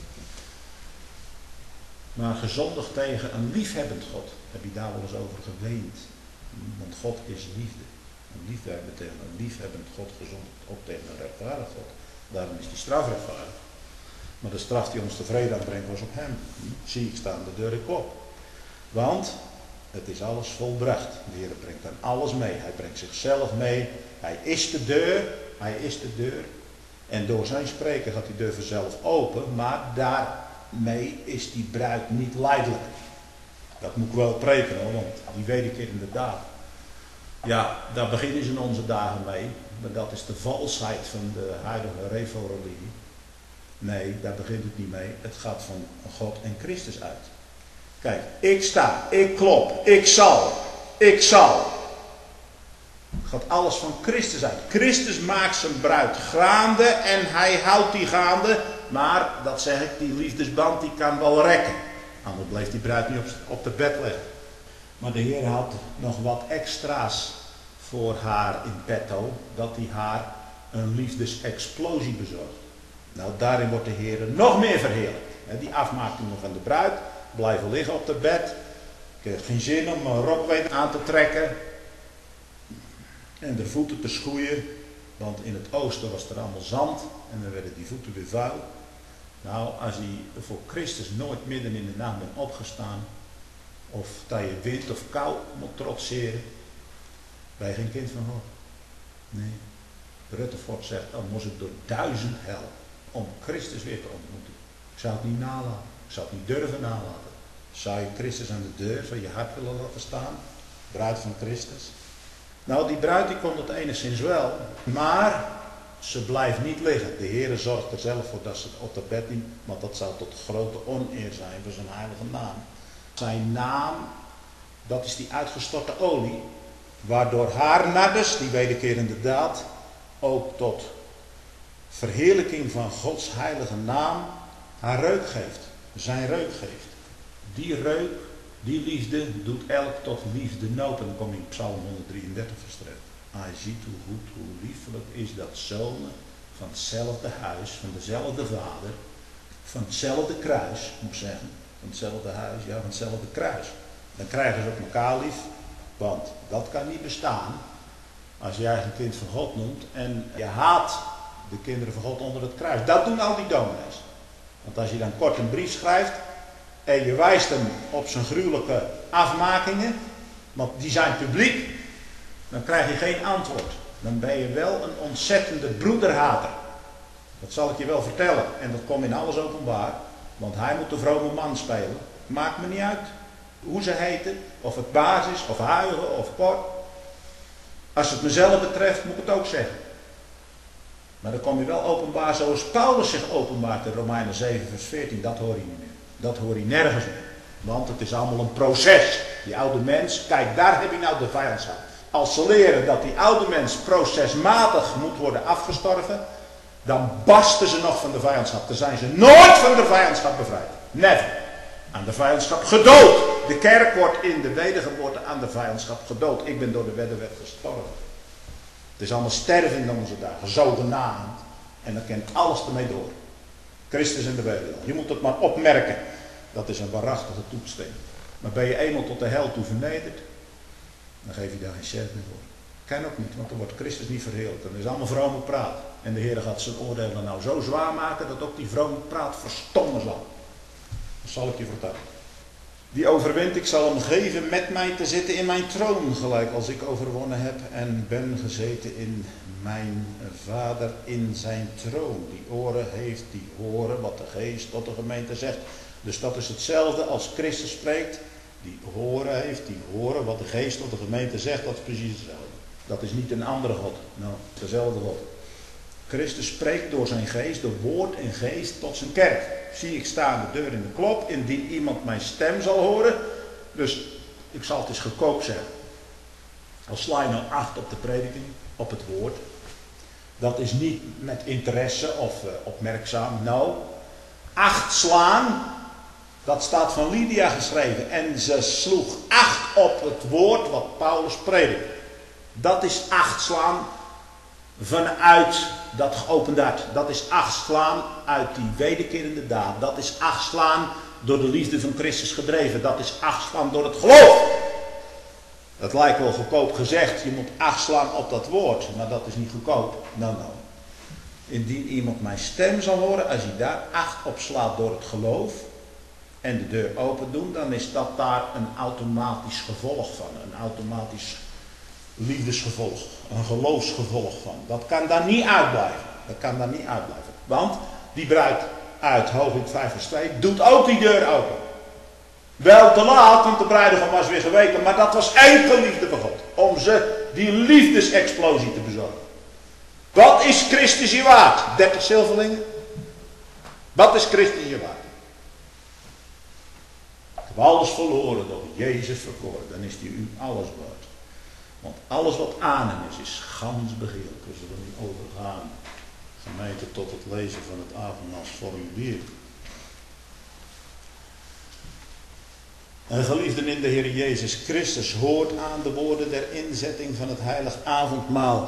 Maar gezondigd tegen een liefhebbend God, heb je daar wel eens over geweend. Want God is liefde. Een liefhebben tegen een liefhebbend God gezondigd, ook tegen een rechtvaardig God. Daarom is die straf rechtvaardig. Maar de straf die ons tevreden aanbrengt was op hem. Zie, ik sta aan de deur, ik klop. Want het is alles volbracht. De Heer brengt dan alles mee. Hij brengt zichzelf mee. Hij is de deur. Hij is de deur. En door zijn spreken gaat die deur vanzelf open. Maar daarmee is die bruid niet lijdelijk. Dat moet ik wel preken hoor, want die weet ik inderdaad. Ja, daar beginnen ze in onze dagen mee. Maar dat is de valsheid van de huidige revo-religie. Nee, daar begint het niet mee. Het gaat van God en Christus uit. Kijk, ik sta, ik klop, ik zal. Het gaat alles van Christus uit. Christus maakt zijn bruid gaande en hij houdt die gaande. Maar, dat zeg ik, die liefdesband die kan wel rekken. Anders bleef die bruid niet op de bed liggen. Maar de Heer had nog wat extra's voor haar in petto. Dat hij haar een liefdesexplosie bezorgt. Nou, daarin wordt de Heer nog meer verheerlijkt. Die afmakingen van de bruid blijven liggen op het bed. Ik heb geen zin om een rokweed aan te trekken. En de voeten te schoeien. Want in het oosten was er allemaal zand. En dan werden die voeten weer vuil. Nou, als hij voor Christus nooit midden in de nacht bent opgestaan. of dat je wind of kou moet trotseren. Ben je geen kind van God? Nee. Ruttefort zegt, dan moest ik door 1000 hel om Christus weer te ontmoeten. Ik zou het niet nalaten. Ik zou het niet durven nalaten. Zou je Christus aan de deur van je hart willen laten staan? Bruid van Christus. Nou, die bruid die kon het enigszins wel. Maar ze blijft niet liggen. De Heere zorgt er zelf voor dat ze op dat bed niet. Want dat zou tot grote oneer zijn voor zijn heilige naam. Zijn naam, dat is die uitgestorte olie. Waardoor haar nardes, die wederkerende daad, ook tot verheerlijking van Gods heilige naam haar reuk geeft. Zijn reuk geeft. Die reuk, die liefde, doet elk tot liefde nood. En dan kom je in Psalm 133 verstrekt. Hij ziet hoe goed, hoe liefelijk is dat zonen van hetzelfde huis, van dezelfde vader, van hetzelfde kruis, moet ik zeggen. Van hetzelfde huis, ja, van hetzelfde kruis. Dan krijgen ze ook elkaar lief, want dat kan niet bestaan als je eigen kind van God noemt en je haat de kinderen van God onder het kruis. Dat doen al die dominees. Want als je dan kort een brief schrijft en je wijst hem op zijn gruwelijke afmakingen, want die zijn publiek, dan krijg je geen antwoord. Dan ben je wel een ontzettende broederhater. Dat zal ik je wel vertellen. En dat komt in alles openbaar. Want hij moet de vrome man spelen. Maakt me niet uit hoe ze heten. Of het Baas is, of Huigen, of Kort. Als het mezelf betreft, moet ik het ook zeggen. Maar dan kom je wel openbaar zoals Paulus zich openbaart in Romeinen 7 vers 14. Dat hoor je niet meer. Dat hoor je nergens meer. Want het is allemaal een proces. Die oude mens, kijk, daar heb je nou de vijandschap. Als ze leren dat die oude mens procesmatig moet worden afgestorven, dan barsten ze nog van de vijandschap. Dan zijn ze nooit van de vijandschap bevrijd. Never. Aan de vijandschap gedood. De kerk wordt in de wedergeboorte aan de vijandschap gedood. Ik ben door de weddenwet gestorven. Het is allemaal sterven in onze dagen. Zogenaamd. En dan kent alles ermee door. Christus en de wederom. Je moet het maar opmerken. Dat is een waarachtige toetsteen. Maar ben je eenmaal tot de hel toe vernederd, dan geef je daar geen cent meer voor. Kan ook niet, want dan wordt Christus niet verheerlijkt. Dat is allemaal vrome praat. En de Heer gaat zijn oordelen nou zo zwaar maken dat ook die vrome praat verstommen zal. Dat zal ik je vertellen. Die overwint, ik zal hem geven met mij te zitten in mijn troon, gelijk als ik overwonnen heb en ben gezeten in mijn Vader in zijn troon. Die oren heeft, die horen wat de Geest tot de gemeente zegt. Dus dat is hetzelfde als Christus spreekt. Die oren heeft, die horen wat de Geest tot de gemeente zegt. Dat is precies hetzelfde. Dat is niet een andere God. Nou, het is dezelfde God. Christus spreekt door zijn geest, door woord en geest tot zijn kerk. Zie, ik sta aan de deur in de klop, indien iemand mijn stem zal horen. Dus ik zal het eens goedkoop zeggen. Als sla je nou acht op de prediking, op het woord. Dat is niet met interesse of opmerkzaam. Nou, 8 slaan, dat staat van Lydia geschreven. En ze sloeg 8 op het woord wat Paulus predikte. Dat is 8 slaan vanuit dat geopend hart. Dat is 8 slaan uit die wederkerende daad. Dat is 8 slaan door de liefde van Christus gedreven. Dat is 8 slaan door het geloof. Dat lijkt wel goedkoop gezegd. Je moet 8 slaan op dat woord. Maar dat is niet goedkoop. Nou. Indien iemand mijn stem zal horen. Als hij daar 8 op slaat door het geloof. En de deur open doen. Dan is dat daar een automatisch gevolg van. Een automatisch liefdesgevolg. Een geloofsgevolg van. Dat kan daar niet uitblijven. Dat kan daar niet uitblijven. Want die bruid uit Hooglied 5 vers 2 doet ook die deur open. Wel te laat, want de bruidegom was weer geweken. Maar dat was enkel liefde van God. Om ze die liefdesexplosie te bezorgen. Wat is Christus je waard? 30 zilverlingen? Wat is Christus je waard? Ik heb alles verloren, door Jezus verkoren. Dan is hij u alles waard. Want alles wat aan hem is gans begeerlijk. We zullen nu overgaan, gemeente, tot het lezen van het avondmaalsformulier. En geliefden in de Heer Jezus Christus, hoort aan de woorden der inzetting van het heilig avondmaal.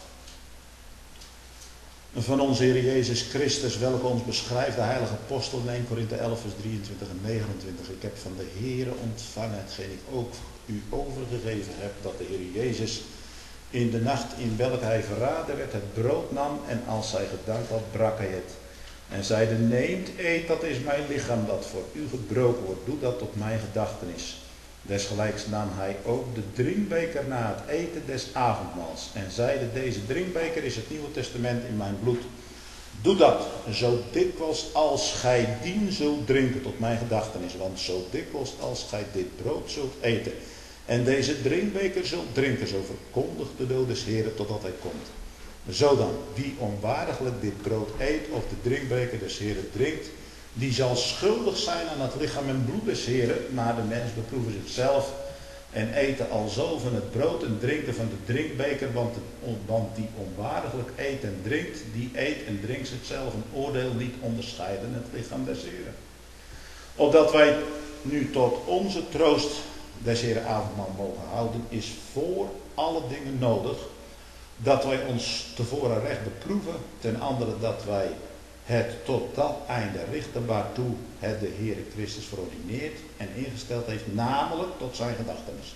Van onze Heer Jezus Christus, welke ons beschrijft de heilige apostel in 1 Korinthe 11 vers 23 en 29. Ik heb van de Heere ontvangen hetgeen ik ook u overgegeven heb, dat de Heer Jezus in de nacht in welke hij verraden werd het brood nam en als hij gedankt had, brak hij het. En zeide, neemt, eet, dat is mijn lichaam dat voor u gebroken wordt. Doe dat tot mijn gedachtenis. Desgelijks nam hij ook de drinkbeker na het eten des avondmaals en zeide: deze drinkbeker is het Nieuwe Testament in mijn bloed. Doe dat, zo dikwijls als gij dien zult drinken tot mijn gedachtenis. Want zo dikwijls als gij dit brood zult eten en deze drinkbeker zult drinken, zo verkondigt de dood des Heren totdat hij komt. Zo dan, wie onwaardiglijk dit brood eet of de drinkbeker des Heren drinkt, die zal schuldig zijn aan het lichaam en bloed des Heren, maar de mens beproeven zichzelf en eten alzo van het brood en drinken van de drinkbeker, want die onwaardiglijk eet en drinkt, die eet en drinkt zichzelf een oordeel niet onderscheiden het lichaam des Heren. Opdat wij nu tot onze troost des Heren avondmaal mogen houden, is voor alle dingen nodig dat wij ons tevoren recht beproeven, ten andere dat wij het tot dat einde richten waartoe het de Heere Christus verordineerd en ingesteld heeft, namelijk tot zijn gedachtenis.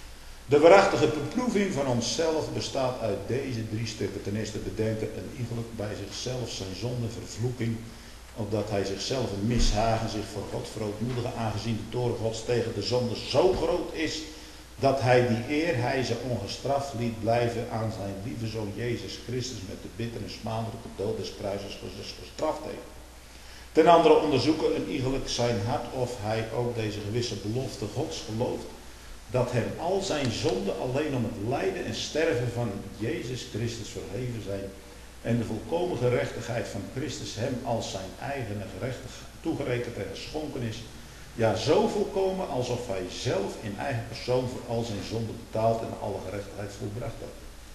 De waarachtige beproeving van onszelf bestaat uit deze 3 stukken. Ten eerste bedenken een iegelijk bij zichzelf zijn zonde, vervloeking, opdat hij zichzelf een mishagen, zich voor God verootmoedigen, aangezien de toorn Gods tegen de zonde zo groot is, dat hij die eer hij ze ongestraft liet blijven aan zijn lieve Zoon Jezus Christus met de bittere en smadelijke dood des kruises gestraft heeft. Ten andere onderzoeken een iegelijk zijn hart of hij ook deze gewisse belofte Gods gelooft, dat hem al zijn zonden alleen om het lijden en sterven van Jezus Christus verheven zijn en de volkomen gerechtigheid van Christus hem als zijn eigen gerechtigheid toegerekend en geschonken is. Ja, zo volkomen alsof hij zelf in eigen persoon voor al zijn zonden betaald en alle gerechtigheid volbracht had.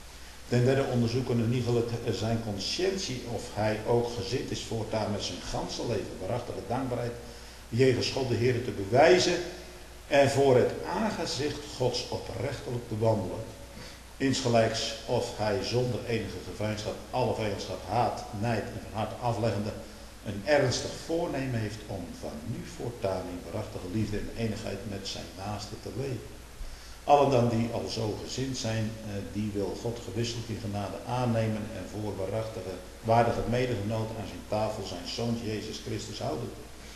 Ten derde onderzoeken een iegelijk zijn conscientie of hij ook gezit is voortaan met zijn ganse leven waarachtige dankbaarheid jegens God de Heer te bewijzen en voor het aangezicht Gods oprechtelijk te wandelen. Insgelijks of hij zonder enige gevijandschap, alle vijandschap, haat, nijd en van harte afleggende een ernstig voornemen heeft om van nu voortaan in waarachtige liefde en enigheid met zijn naaste te leven. Allen dan die al zo gezind zijn, die wil God gewisselijk in genade aannemen en voor waardige medegenoot aan zijn tafel zijn Zoon Jezus Christus houden.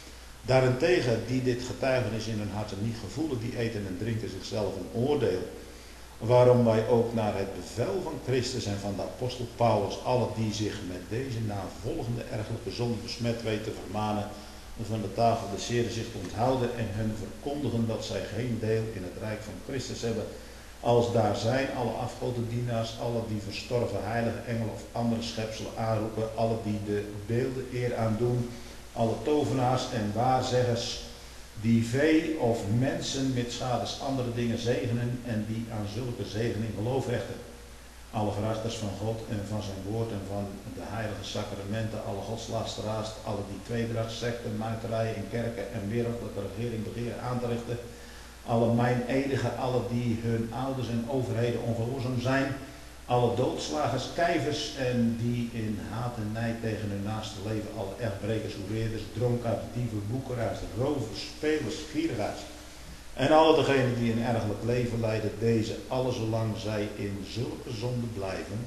Daarentegen die dit getuigenis in hun harten niet gevoelen, die eten en drinken zichzelf een oordeel. Waarom wij ook naar het bevel van Christus en van de apostel Paulus, alle die zich met deze navolgende ergelijke zonde besmet weten, vermanen van de tafel des Heren zich te onthouden en hun verkondigen dat zij geen deel in het rijk van Christus hebben, als daar zijn alle afgodendienaars, alle die verstorven heilige engelen of andere schepselen aanroepen, alle die de beelden eer aandoen, alle tovenaars en waarzeggers, die vee of mensen met schades andere dingen zegenen en die aan zulke zegening geloof hechten. Alle verachters van God en van zijn woord en van de heilige sacramenten, alle godslasteraars, alle die tweedracht, secten, muiterijen in kerken en wereldlijke regering begeren aan te richten, alle meineedigen, alle die hun ouders en overheden ongehoorzaam zijn, alle doodslagers, kijvers en die in haat en nijd tegen hun naaste leven, alle echtbrekers, hoereerders, dronkaards, dieven, boekeraars, rovers, spelers, gierigaars en alle degenen die een ergelijk leven leiden, deze alle zolang zij in zulke zonde blijven,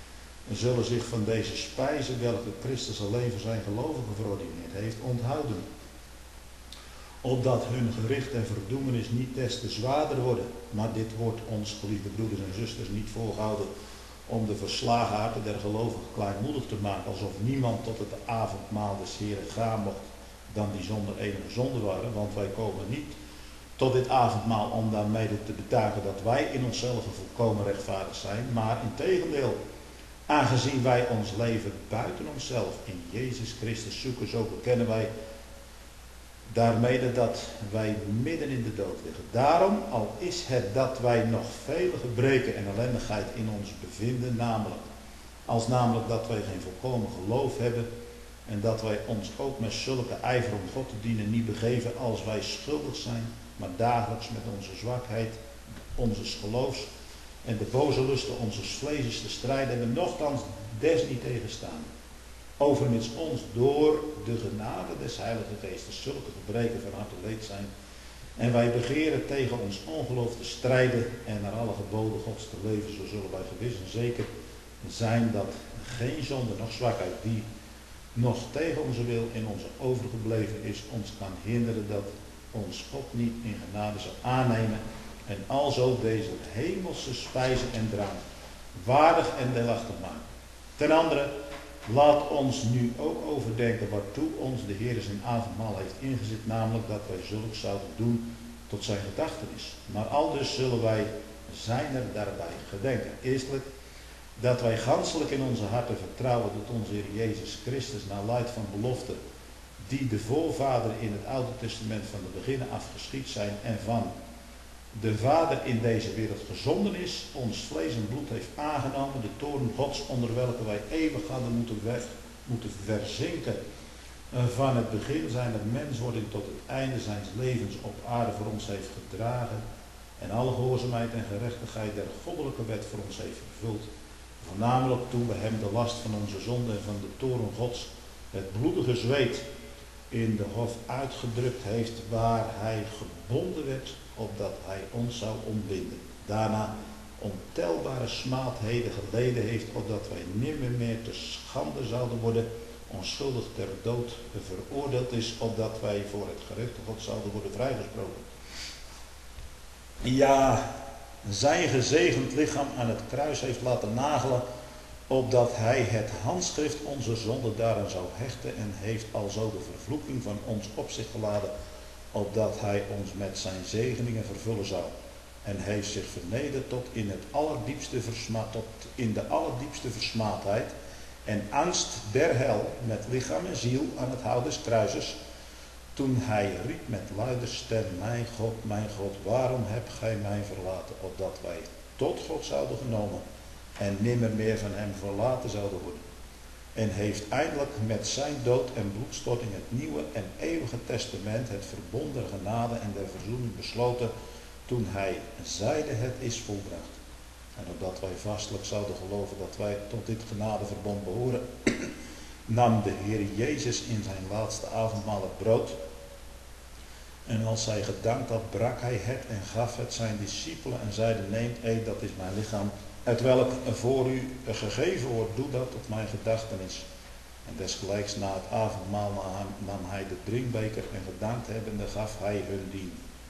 zullen zich van deze spijzen welke Christus alleen voor zijn gelovigen verordineerd heeft, onthouden. Opdat hun gericht en verdoemenis niet des te zwaarder worden, maar dit wordt ons, geliefde broeders en zusters, niet voorgehouden om de verslagen harten der gelovigen kleinmoedig te maken, alsof niemand tot het avondmaal des Heren gaan mocht dan die zonder enige zonde waren, want wij komen niet tot dit avondmaal om daarmee te betuigen dat wij in onszelf volkomen rechtvaardig zijn, maar integendeel, aangezien wij ons leven buiten onszelf in Jezus Christus zoeken, zo bekennen wij daarmede dat wij midden in de dood liggen. Daarom, al is het dat wij nog vele gebreken en ellendigheid in ons bevinden, namelijk dat wij geen volkomen geloof hebben en dat wij ons ook met zulke ijver om God te dienen niet begeven als wij schuldig zijn, maar dagelijks met onze zwakheid, onze geloofs en de boze lusten onze vlees te strijden hebben, nochtans des niet tegenstaan. Overmits ons door de genade des Heilige Geestes zulke gebreken van harte leed zijn en wij begeren tegen ons ongeloof te strijden en naar alle geboden Gods te leven, zo zullen wij gewis en zeker zijn dat geen zonde noch zwakheid die nog tegen onze wil in onze overgebleven is, ons kan hinderen dat ons opnieuw in genade zal aannemen en alzo deze hemelse spijzen en drank waardig en deelachtig maken. Ten andere, laat ons nu ook overdenken waartoe ons de Heer zijn avondmaal heeft ingezet, namelijk dat wij zulks zouden doen tot zijn gedachtenis. Maar aldus zullen wij zijn er daarbij gedenken. Eerstelijk, dat wij ganselijk in onze harten vertrouwen dat onze Heer Jezus Christus, naar luid van belofte, die de voorvaderen in het Oude Testament van de beginnen af geschied zijn en van de Vader in deze wereld gezonden is, ons vlees en bloed heeft aangenomen, de toorn Gods onder welke wij eeuwig hadden moeten verzinken, van het begin zijner menswording tot het einde zijns levens op aarde voor ons heeft gedragen en alle gehoorzaamheid en gerechtigheid der goddelijke wet voor ons heeft vervuld. Voornamelijk toen we hem de last van onze zonde en van de toorn Gods, het bloedige zweet, in de hof uitgedrukt heeft, waar hij gebonden werd, opdat hij ons zou ontbinden. Daarna ontelbare smaadheden geleden heeft, opdat wij nimmer meer te schande zouden worden, onschuldig ter dood veroordeeld is, opdat wij voor het gerechte God zouden worden vrijgesproken. Ja, zijn gezegend lichaam aan het kruis heeft laten nagelen, opdat hij het handschrift onze zonde daaraan zou hechten en heeft alzo de vervloeking van ons op zich geladen, opdat hij ons met zijn zegeningen vervullen zou. En heeft zich vernederd tot in de allerdiepste versmaadheid en angst der hel met lichaam en ziel aan het hout des kruises, toen hij riep met luide stem, mijn God, waarom hebt gij mij verlaten, opdat wij tot God zouden genomen en nimmer meer van hem verlaten zouden worden. En heeft eindelijk met zijn dood en bloedstorting het nieuwe en eeuwige testament, het verbond der genade en der verzoening besloten, toen hij zeide het is volbracht. En opdat wij vastelijk zouden geloven dat wij tot dit genadeverbond behoren, nam de Heer Jezus in zijn laatste avondmaal het brood. En als hij gedankt had, brak hij het en gaf het zijn discipelen en zeide, neemt, eet, dat is mijn lichaam, hetwelk voor u gegeven wordt, doe dat tot mijn gedachtenis. En desgelijks na het avondmaal nam hij de drinkbeker en gedankt hebbende gaf hij hun dien.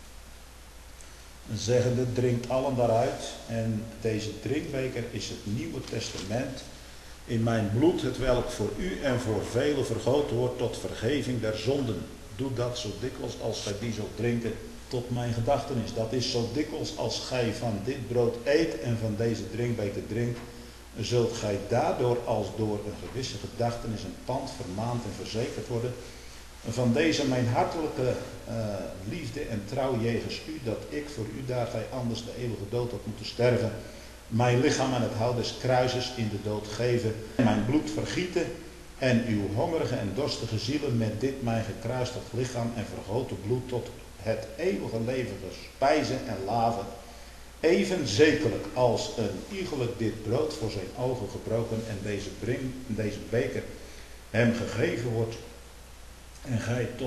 Zeggende, drinkt allen daaruit, en deze drinkbeker is het Nieuwe Testament in mijn bloed, hetwelk voor u en voor velen vergoten wordt tot vergeving der zonden. Doe dat zo dikwijls als gij die zult drinken tot mijn gedachtenis. Dat is zo dikwijls als gij van dit brood eet en van deze drinkbeker drinkt, zult gij daardoor als door een gewisse gedachtenis een pand vermaand en verzekerd worden van deze mijn hartelijke liefde en trouw jegens u, dat ik voor u, daar gij anders de eeuwige dood had moeten sterven, mijn lichaam aan het hout des kruises in de dood geven, mijn bloed vergieten en uw hongerige en dorstige zielen met dit mijn gekruisigd lichaam en vergoten bloed tot het eeuwige leven spijzen en laven, even zekerlijk als een iegelijk dit brood voor zijn ogen gebroken en deze beker hem gegeven wordt, en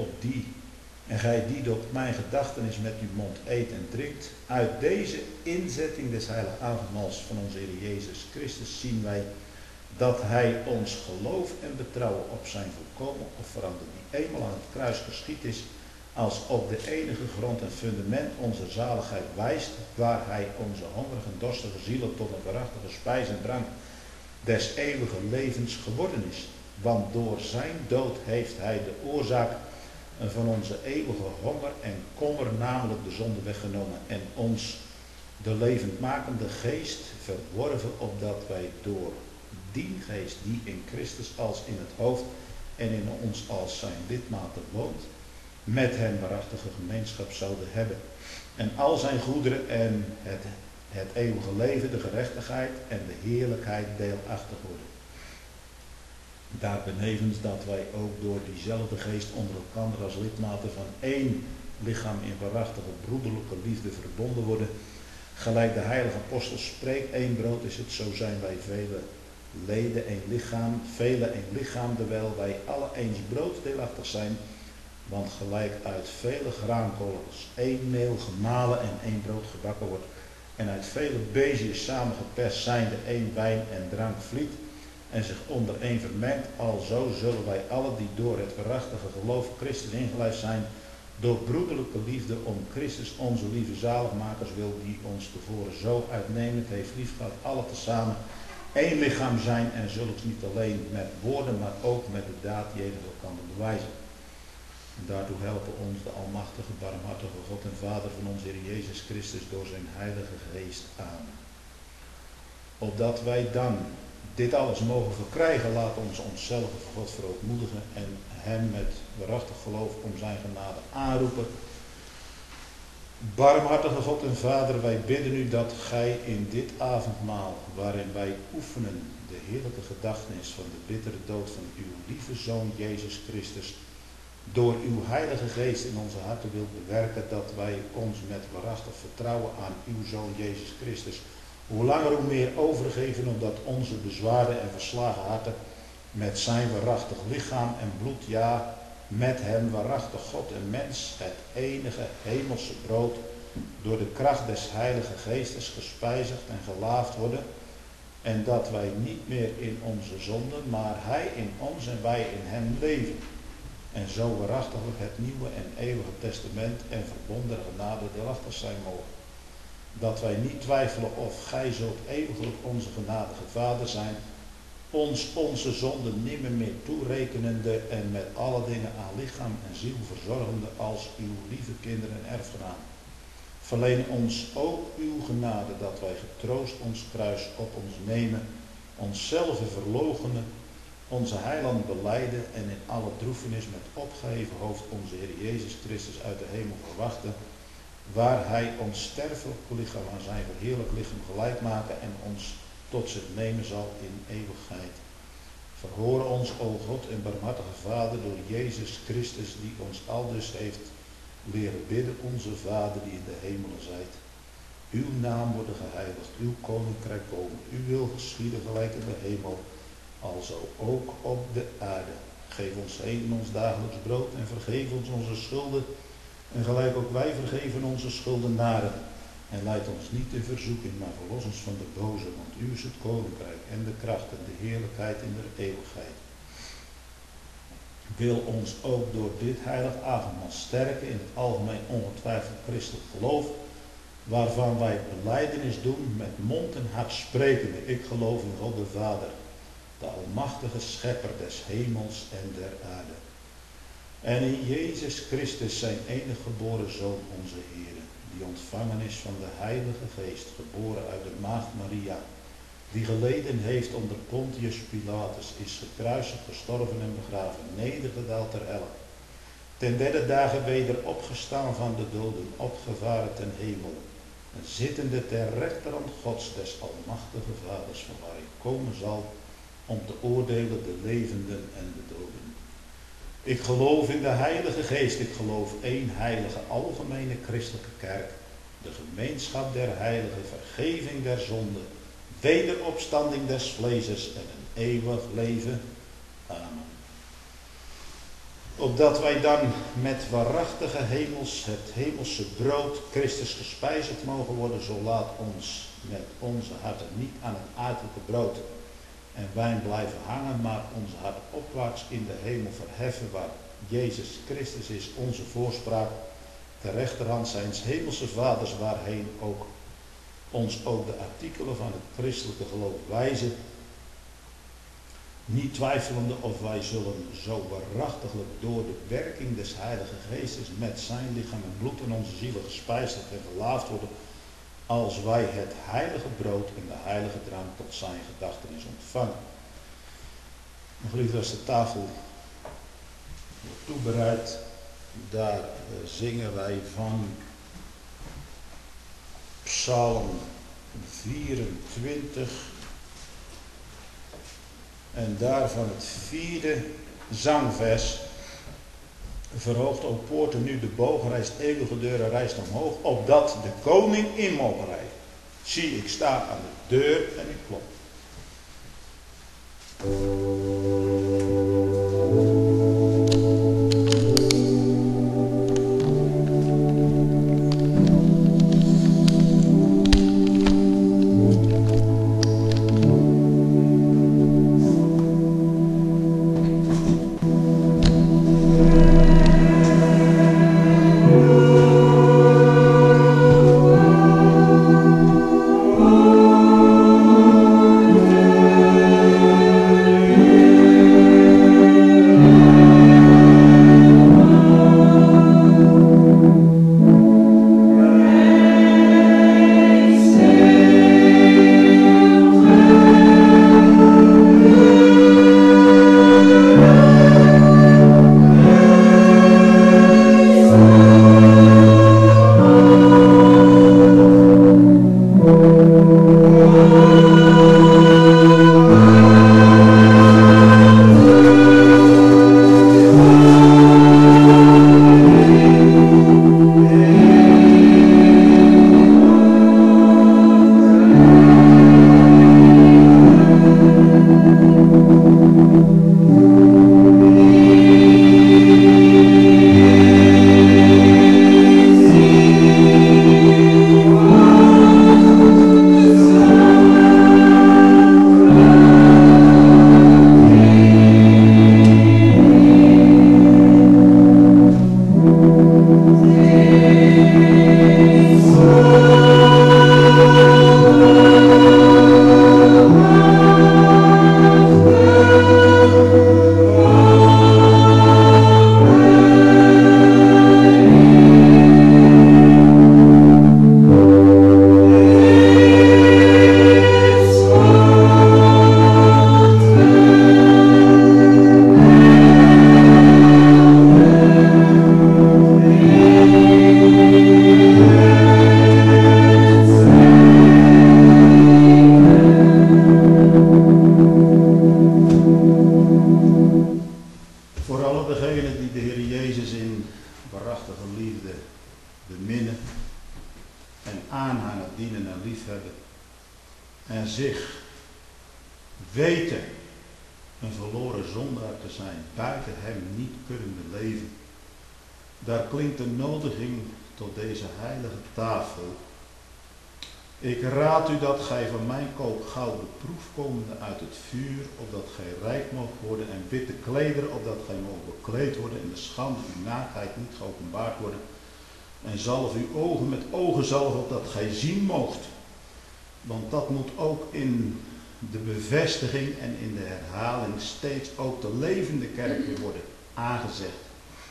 gij die door mijn gedachtenis met uw mond eet en drinkt. Uit deze inzetting des heilige avondmaals van onze Heer Jezus Christus zien wij dat hij ons geloof en betrouwen op zijn volkomen offerande, die eenmaal aan het kruis geschied is, als op de enige grond en fundament onze zaligheid wijst, waar hij onze hongerige en dorstige zielen tot een waarachtige spijs en drank des eeuwige levens geworden is. Want door zijn dood heeft hij de oorzaak van onze eeuwige honger en kommer, namelijk de zonde, weggenomen en ons de levendmakende geest verworven, opdat wij door die geest die in Christus als in het hoofd en in ons als zijn lidmaten woont, met hem waarachtige gemeenschap zouden hebben. En al zijn goederen en het eeuwige leven, de gerechtigheid en de heerlijkheid deelachtig worden. Daarbenevens dat wij ook door diezelfde geest onder elkaar als lidmaten van één lichaam in waarachtige broederlijke liefde verbonden worden. Gelijk de heilige apostel spreekt, één brood is het, zo zijn wij vele leden, één lichaam, vele één lichaam, terwijl wij alle eens brood deelachtig zijn. Want gelijk uit vele graankorrels één meel gemalen en één brood gebakken wordt, en uit vele beziën samengeperst zijnde één wijn en drank vliet, en zich onder één vermengt, alzo zullen wij allen die door het waarachtige geloof Christus ingelijfd zijn, door broederlijke liefde om Christus, onze lieve zaligmakers wil, die ons tevoren zo uitnemend heeft liefgehad, alle tezamen één lichaam zijn en zulks niet alleen met woorden, maar ook met de daad jegens elkaar bewijzen. En daartoe helpen ons de almachtige, barmhartige God en Vader van onze Heer Jezus Christus door zijn Heilige Geest aan. Opdat wij dan dit alles mogen verkrijgen, laat ons onszelf voor God verootmoedigen en hem met waarachtig geloof om zijn genade aanroepen. Barmhartige God en Vader, wij bidden u dat gij in dit avondmaal, waarin wij oefenen de heerlijke gedachtenis van de bittere dood van uw lieve Zoon Jezus Christus, door uw Heilige Geest in onze harten wilt bewerken, dat wij ons met waarachtig vertrouwen aan uw Zoon Jezus Christus hoe langer hoe meer overgeven, omdat onze bezwaarde en verslagen harten met zijn waarachtig lichaam en bloed, ja, met hem waarachtig God en mens, het enige hemelse brood, door de kracht des Heilige Geestes gespijzigd en gelaafd worden, en dat wij niet meer in onze zonden, maar hij in ons en wij in hem leven. En zo waarachtiglijk het nieuwe en eeuwige testament en verbond der genade deelachtig zijn mogen. Dat wij niet twijfelen of gij zult eeuwiglijk onze genadige Vader zijn, ons onze zonden nimmer meer toerekenende en met alle dingen aan lichaam en ziel verzorgende als uw lieve kinderen en erfgenamen. Verleen ons ook uw genade, dat wij getroost ons kruis op ons nemen, onszelf verloochenen, onze heiland belijden en in alle droefenis met opgeheven hoofd onze Heer Jezus Christus uit de hemel verwachten, waar hij ons sterfelijk lichaam aan zijn verheerlijk lichaam gelijk maken en ons tot zich nemen zal in eeuwigheid. Verhoor ons, o God en barmhartige Vader, door Jezus Christus, die ons aldus heeft leren bidden, onze Vader die in de hemelen zijt. Uw naam worden geheiligd, uw koninkrijk komen, uw wil geschieden gelijk in de hemel, alzo ook op de aarde. Geef ons heden ons dagelijks brood en vergeef ons onze schulden, en gelijk ook wij vergeven onze schuldenaren. En leid ons niet in verzoeking, maar verlos ons van de boze, want u is het koninkrijk en de kracht en de heerlijkheid in de eeuwigheid. Wil ons ook door dit heilig avondmaal sterken in het algemeen ongetwijfeld christelijk geloof, waarvan wij belijdenis doen met mond en hart sprekende. Ik geloof in God de Vader, de almachtige schepper des hemels en der aarde. En in Jezus Christus zijn enige geboren Zoon, onze Heer, die ontvangen is van de Heilige Geest, geboren uit de Maagd Maria, die geleden heeft onder Pontius Pilatus, is gekruisigd, gestorven en begraven, nedergedaald ter hel, ten derde dagen weder opgestaan van de doden, opgevaren ten hemel, en zittende ter rechterhand Gods des almachtige Vaders, van waar hij komen zal om te oordelen de levenden en de doden. Ik geloof in de Heilige Geest, ik geloof één heilige algemene christelijke kerk, de gemeenschap der heiligen, vergeving der zonden, wederopstanding des vleeses en een eeuwig leven. Amen. Opdat wij dan met waarachtige het hemelse brood Christus gespijzigd mogen worden, zo laat ons met onze harten niet aan het aardelijke brood en wijn blijven hangen, maar onze hart opwaarts in de hemel verheffen, waar Jezus Christus is onze voorspraak, ter rechterhand zijns hemelse Vaders, waarheen ook ons ook de artikelen van het christelijke geloof wijzen, niet twijfelende of wij zullen zo waarachtiglijk door de werking des Heilige Geestes met zijn lichaam en bloed in onze zielen gespijzigd en verlaafd worden, als wij het heilige brood en de heilige drank tot zijn gedachtenis ontvangen. Nog liever als de tafel wordt toebereid, daar zingen wij van Psalm 24 en daarvan het 4e zangvers. Verhoogt, o poorten, nu de bogen rijst, eeuwige deuren rijst omhoog, opdat de koning in mogen rijden. Zie, ik sta aan de deur en ik klop. alle degenen die de Heer Jezus in waarachtige liefde beminnen en aanhangen, dienen en liefhebben en zich weten een verloren zondaar te zijn, buiten hem niet kunnen leven. Daar klinkt de nodiging tot deze heilige tafel. Ik raad u dat gij van mijn koop goud beproefd komende uit het vuur, opdat gij rijk moogt worden, en witte klederen, opdat gij moogt bekleed worden en de schande uw naaktheid niet geopenbaard worden. En zalf uw ogen met ogenzalf, opdat gij zien moogt. Want dat moet ook in de bevestiging en in de herhaling steeds ook de levende kerk weer worden aangezegd.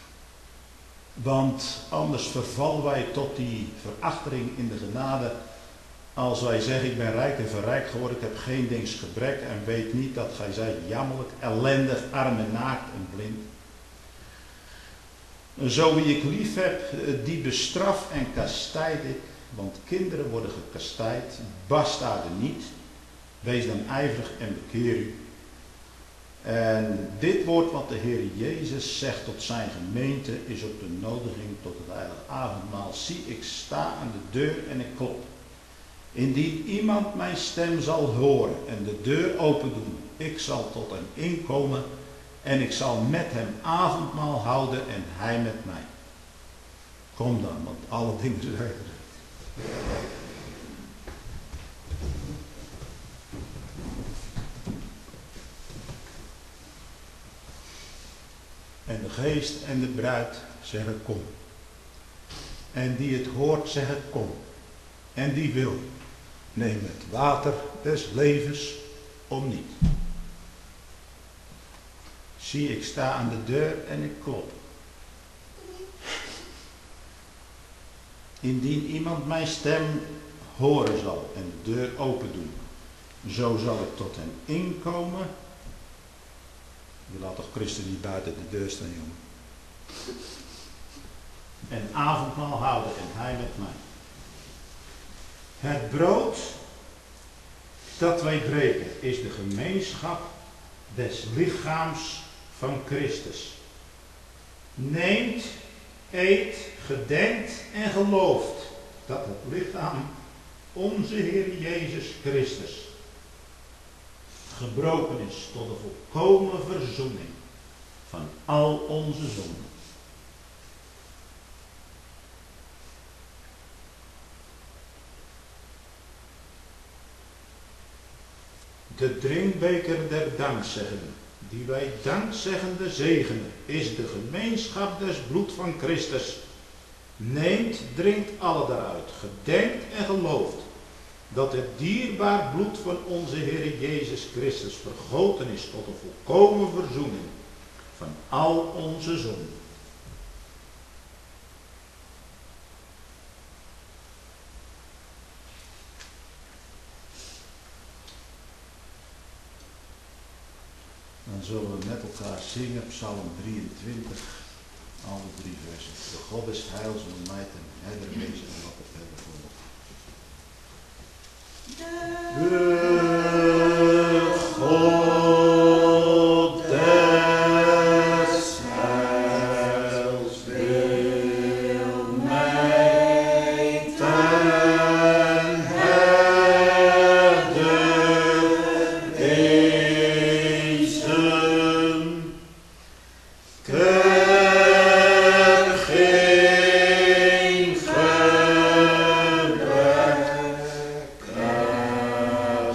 Want anders vervallen wij tot die verachtering in de genade. Als wij zeggen, ik ben rijk en verrijkt geworden, ik heb geen dings gebrek en weet niet dat gij zijt jammerlijk, ellendig, arm en naakt en blind. Zo wie ik lief heb, die bestraf en kastijd ik, want kinderen worden gekastijd, bastaarden niet. Wees dan ijverig en bekeer u. En dit woord wat de Heer Jezus zegt tot zijn gemeente is ook de nodiging tot het heilige avondmaal. Zie, ik sta aan de deur en ik klop. Indien iemand mijn stem zal horen en de deur open doen, ik zal tot hem inkomen en ik zal met hem avondmaal houden en hij met mij. Kom dan, want alle dingen zijn er. En de geest en de bruid zeggen kom. En die het hoort zeggen kom. En die wil, neem het water des levens om niet. Zie, ik sta aan de deur en ik klop. Indien iemand mijn stem horen zal en de deur open doen, zo zal ik tot hem inkomen. Je laat toch Christus niet buiten de deur staan, jongen. En avondmaal houden en hij met mij. Het brood dat wij breken is de gemeenschap des lichaams van Christus. Neemt, eet, gedenkt en gelooft dat het lichaam onze Heer Jezus Christus gebroken is tot de volkomen verzoening van al onze zonden. De drinkbeker der dankzeggenden, die wij dankzeggende zegenen, is de gemeenschap des bloed van Christus. Neemt, drinkt alle daaruit, gedenkt en gelooft dat het dierbaar bloed van onze Heer Jezus Christus vergoten is tot een volkomen verzoening van al onze zonden. Dan zullen we met elkaar zingen, Psalm 23, alle 3 versen. De God des heils zal mij ten herder wezen en wat het verder volgt. De God des heils wil mij ten herder wezen. Geen gebrek aan.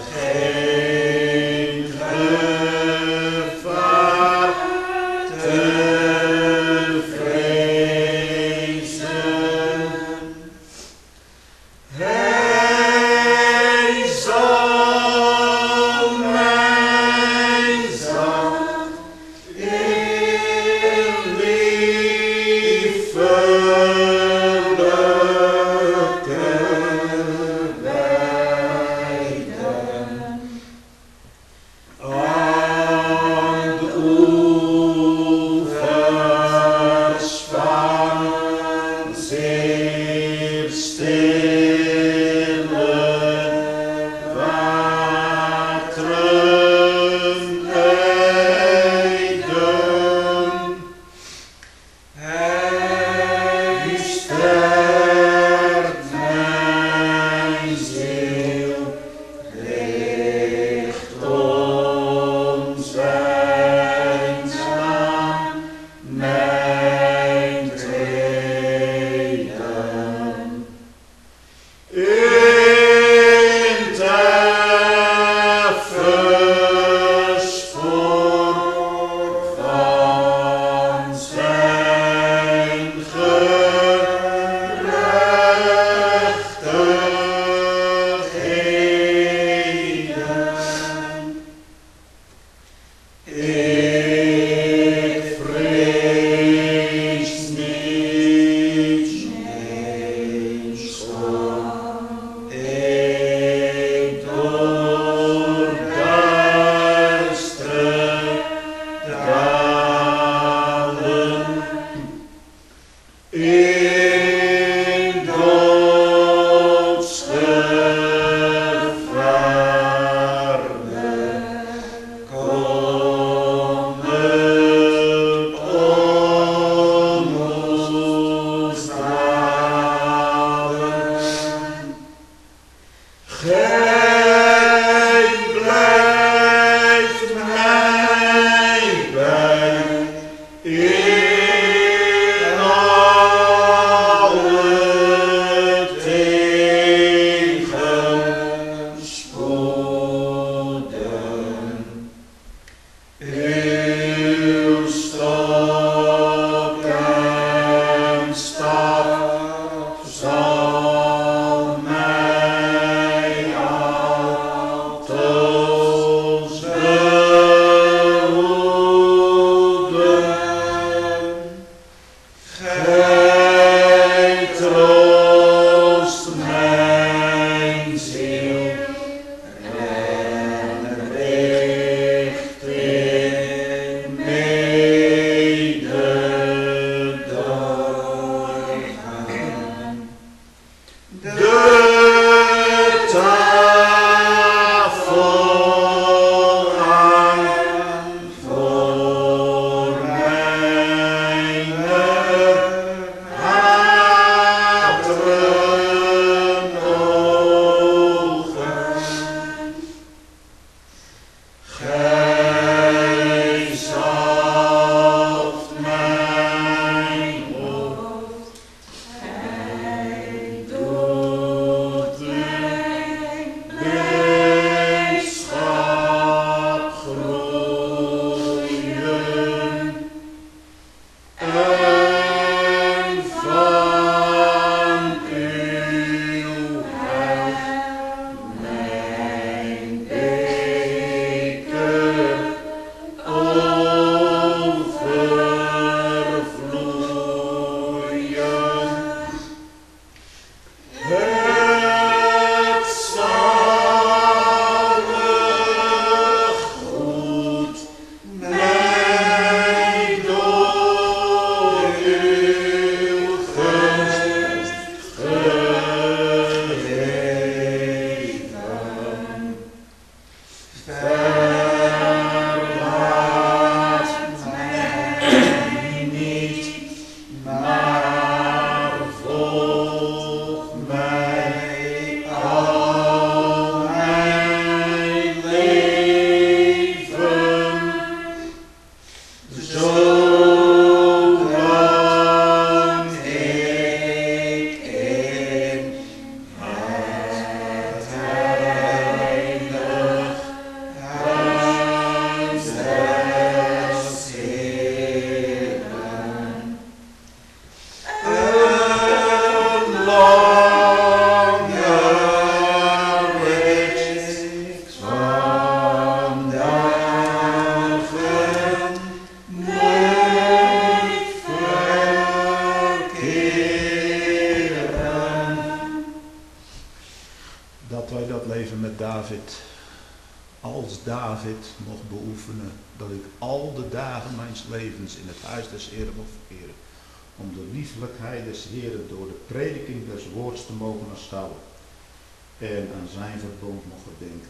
David mocht beoefenen dat ik al de dagen mijns levens in het huis des Heeren mocht verkeren, om de liefelijkheid des Heeren door de prediking des woords te mogen aanschouwen en aan zijn verbond mocht gedenken.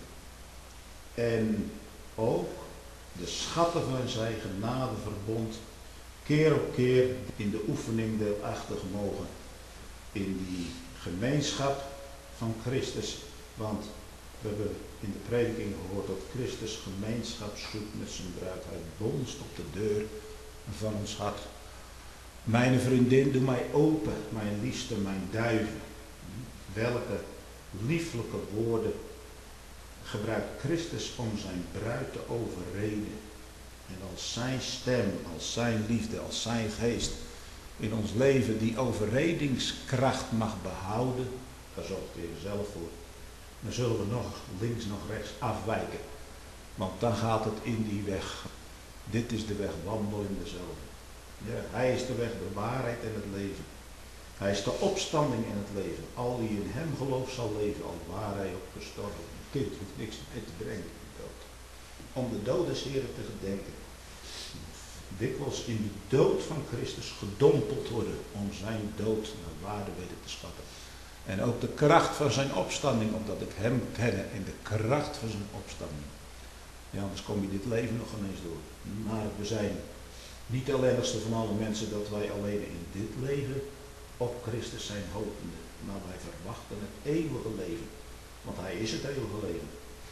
En ook de schatten van zijn genadeverbond keer op keer in de oefening deelachtig mogen in die gemeenschap van Christus. Want we hebben in de prediking gehoord dat Christus gemeenschap zoekt met zijn bruid. Hij bonst op de deur van ons hart. Mijn vriendin, doe mij open, mijn liefste, mijn duiven. Welke lieflijke woorden gebruikt Christus om zijn bruid te overreden. En als zijn stem, als zijn liefde, als zijn geest in ons leven die overredingskracht mag behouden, daar zorgt de Heer zelf voor. Dan zullen we nog links, nog rechts afwijken. Want dan gaat het in die weg. Dit is de weg, wandel in dezelfde. Ja, hij is de weg, de waarheid en het leven. Hij is de opstanding in het leven. Al die in hem gelooft zal leven, al waar hij op gestorven. Een kind hoeft niks mee te brengen in de dood. Om de dood des Heren te gedenken. Dikwijls in de dood van Christus gedompeld worden. Om zijn dood naar waarde weten te schatten. En ook de kracht van zijn opstanding, omdat ik hem ken in de kracht van zijn opstanding. Ja, anders kom je dit leven nog ineens door. Maar we zijn niet de ellendigste van alle mensen dat wij alleen in dit leven op Christus zijn hopende. Maar wij verwachten het eeuwige leven. Want hij is het eeuwige leven.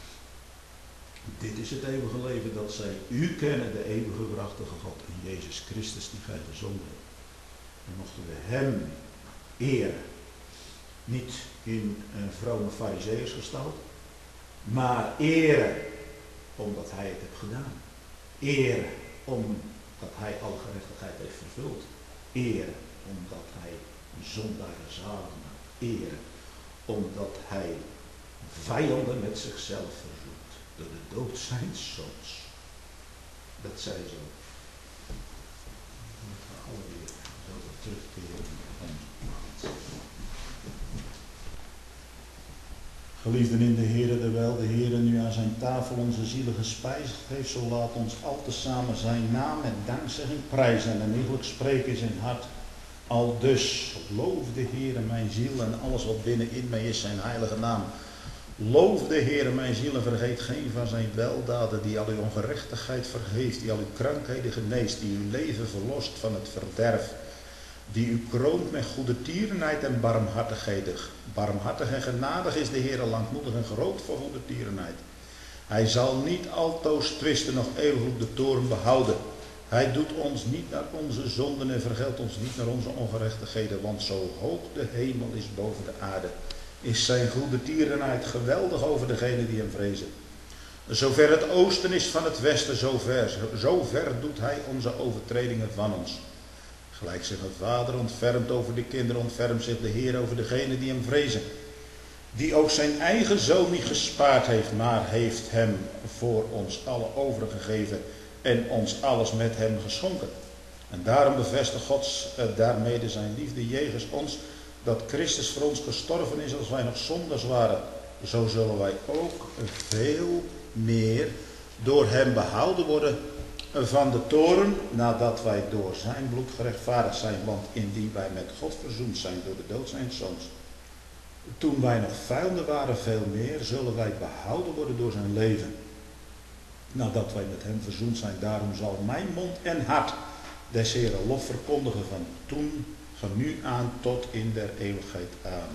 Dit is het eeuwige leven, dat zij u kennen, de eeuwige waarachtige God, en Jezus Christus die gij gezonden hebt. En mochten we hem eren. Niet in een vrome farizeeërsgestalte, maar eren omdat hij het heeft gedaan. Eren omdat hij alle gerechtigheid heeft vervuld. Eren omdat hij zondaren zalig maakt. Eren omdat hij vijanden met zichzelf verzoekt. Door de dood zijns zoons. Dat zij zo. We gaan alweer zo terugkeren naar onze plaats. Geliefden in de Heere, terwijl de Heere nu aan zijn tafel onze zielen gespijzigd heeft, zo laat ons al tezamen zijn naam en dankzegging prijzen en iegelijk spreken in zijn hart. Al dus, loof de Heere mijn ziel en alles wat binnenin mij is, zijn heilige naam. Loof de Heere mijn ziel en vergeet geen van zijn weldaden, die al uw ongerechtigheid vergeeft, die al uw krankheden geneest, die uw leven verlost van het verderf. Die u kroont met goede tierenheid en barmhartigheden. Barmhartig en genadig is de Heer, langmoedig en groot voor goede tierenheid. Hij zal niet altoos twisten, nog eeuwig de toren behouden. Hij doet ons niet naar onze zonden en vergeldt ons niet naar onze ongerechtigheden. Want zo hoog de hemel is boven de aarde, is zijn goede tierenheid geweldig over degenen die hem vrezen. Zover het oosten is van het westen, zover doet hij onze overtredingen van ons. Gelijk zich een vader ontfermt over de kinderen, ontfermt zich de Heer over degenen die hem vrezen. Die ook zijn eigen zoon niet gespaard heeft, maar heeft hem voor ons allen overgegeven en ons alles met hem geschonken. En daarom bevestigt God daarmede zijn liefde jegens ons, dat Christus voor ons gestorven is als wij nog zondaars waren. Zo zullen wij ook veel meer door hem behouden worden van de toren, nadat wij door zijn bloed gerechtvaardigd zijn, want indien wij met God verzoend zijn door de dood zijns zoons, toen wij nog vijanden waren, veel meer zullen wij behouden worden door zijn leven, nadat wij met hem verzoend zijn. Daarom zal mijn mond en hart des Heeren lof verkondigen van toen, van nu aan tot in der eeuwigheid. Amen.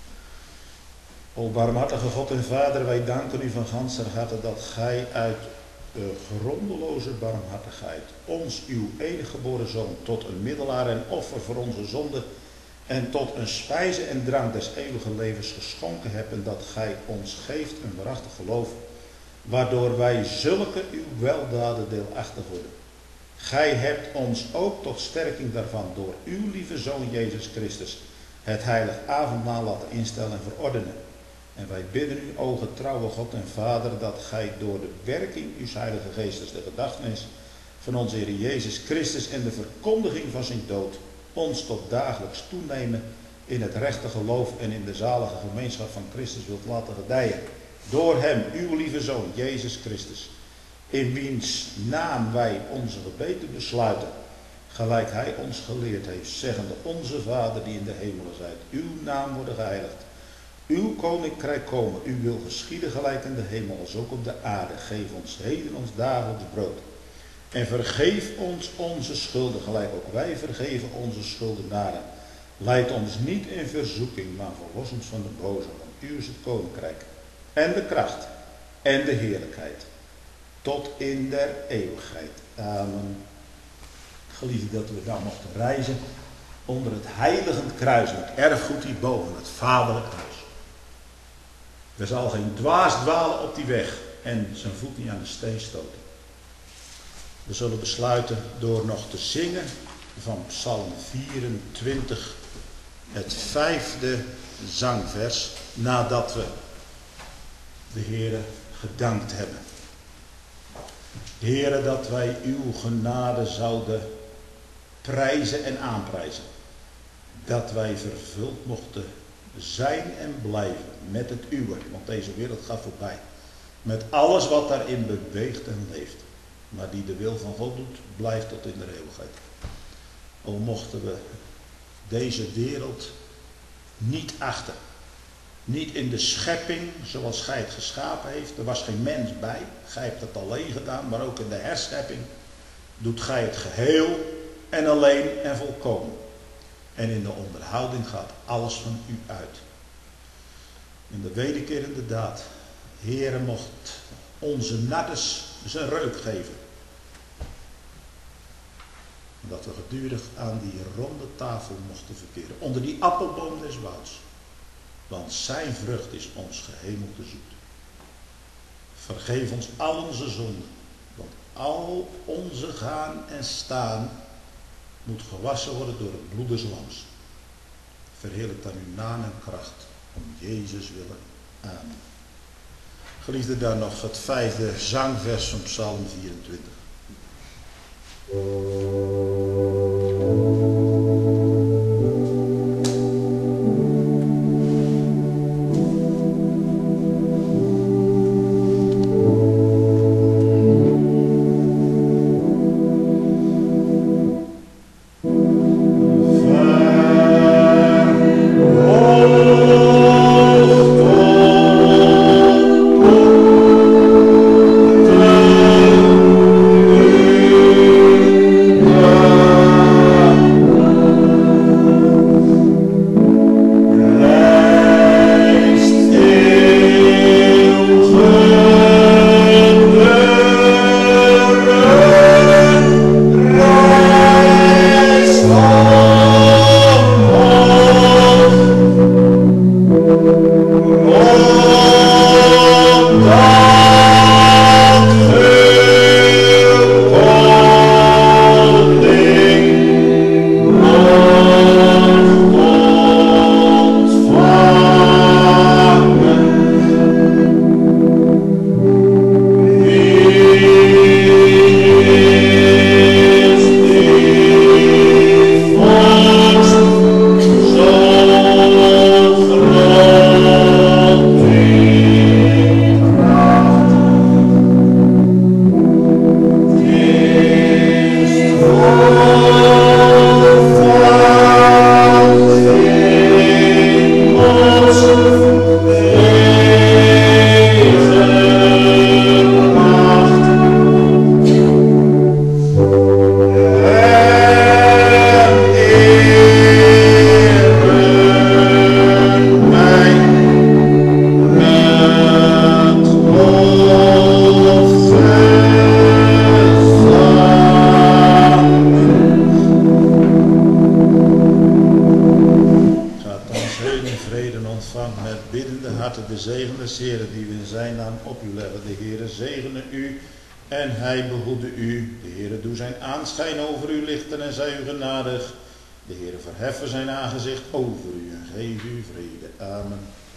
O barmhartige God en Vader, wij danken u van ganser harte dat gij uit grondeloze barmhartigheid ons uw enige geboren zoon tot een middelaar en offer voor onze zonde en tot een spijze en drank des eeuwige levens geschonken hebt, en dat gij ons geeft een waarachtig geloof, waardoor wij zulke uw weldaden deelachtig worden. Gij hebt ons ook tot sterking daarvan door uw lieve Zoon Jezus Christus het heilig avondmaal laten instellen en verordenen. En wij bidden u, o getrouwe God en Vader, dat gij door de werking uw heilige geestes, de gedachtenis van onze Heer Jezus Christus en de verkondiging van zijn dood, ons tot dagelijks toenemen in het rechte geloof en in de zalige gemeenschap van Christus wilt laten gedijen. Door hem, uw lieve Zoon, Jezus Christus, in wiens naam wij onze gebeden besluiten, gelijk hij ons geleerd heeft, zeggende: Onze Vader die in de hemelen zijt, uw naam worden geheiligd, uw koninkrijk komen, uw wil geschieden gelijk in de hemel als ook op de aarde. Geef ons heden ons dagelijks brood. En vergeef ons onze schulden, gelijk ook wij vergeven onze schuldenaren. Leid ons niet in verzoeking, maar verlos ons van de boze, want u is het koninkrijk en de kracht en de heerlijkheid tot in der eeuwigheid. Amen. Geliefde, dat we dan mochten reizen onder het heiligend kruis, het erfgoed hierboven, het vaderlijk huis. Er zal geen dwaas dwalen op die weg en zijn voet niet aan de steen stoten. We zullen besluiten door nog te zingen van Psalm 24, het 5e zangvers, nadat we de Heere gedankt hebben. Heere, dat wij uw genade zouden prijzen en aanprijzen. Dat wij vervuld mochten zijn en blijven met het uwe, want deze wereld gaat voorbij. Met alles wat daarin beweegt en leeft. Maar die de wil van God doet, blijft tot in de eeuwigheid. O, mochten we deze wereld niet achten. Niet in de schepping zoals gij het geschapen heeft. Er was geen mens bij. Gij hebt het alleen gedaan. Maar ook in de herschepping doet gij het geheel en alleen en volkomen. En in de onderhouding gaat alles van u uit. In de wederkerende daad. Heere, mocht onze naddes zijn reuk geven. Dat we gedurig aan die ronde tafel mochten verkeren. Onder die appelboom des wouds. Want zijn vrucht is ons gehemelte zoet. Vergeef ons al onze zonden. Want al onze gaan en staan moet gewassen worden door het bloed des lams. Verheerlijk dan uw naam en kracht. Om Jezus willen. Amen. Geliefde, dan nog het 5e zangvers van Psalm 24. Verheffen zijn aangezicht over u en geef u vrede. Amen.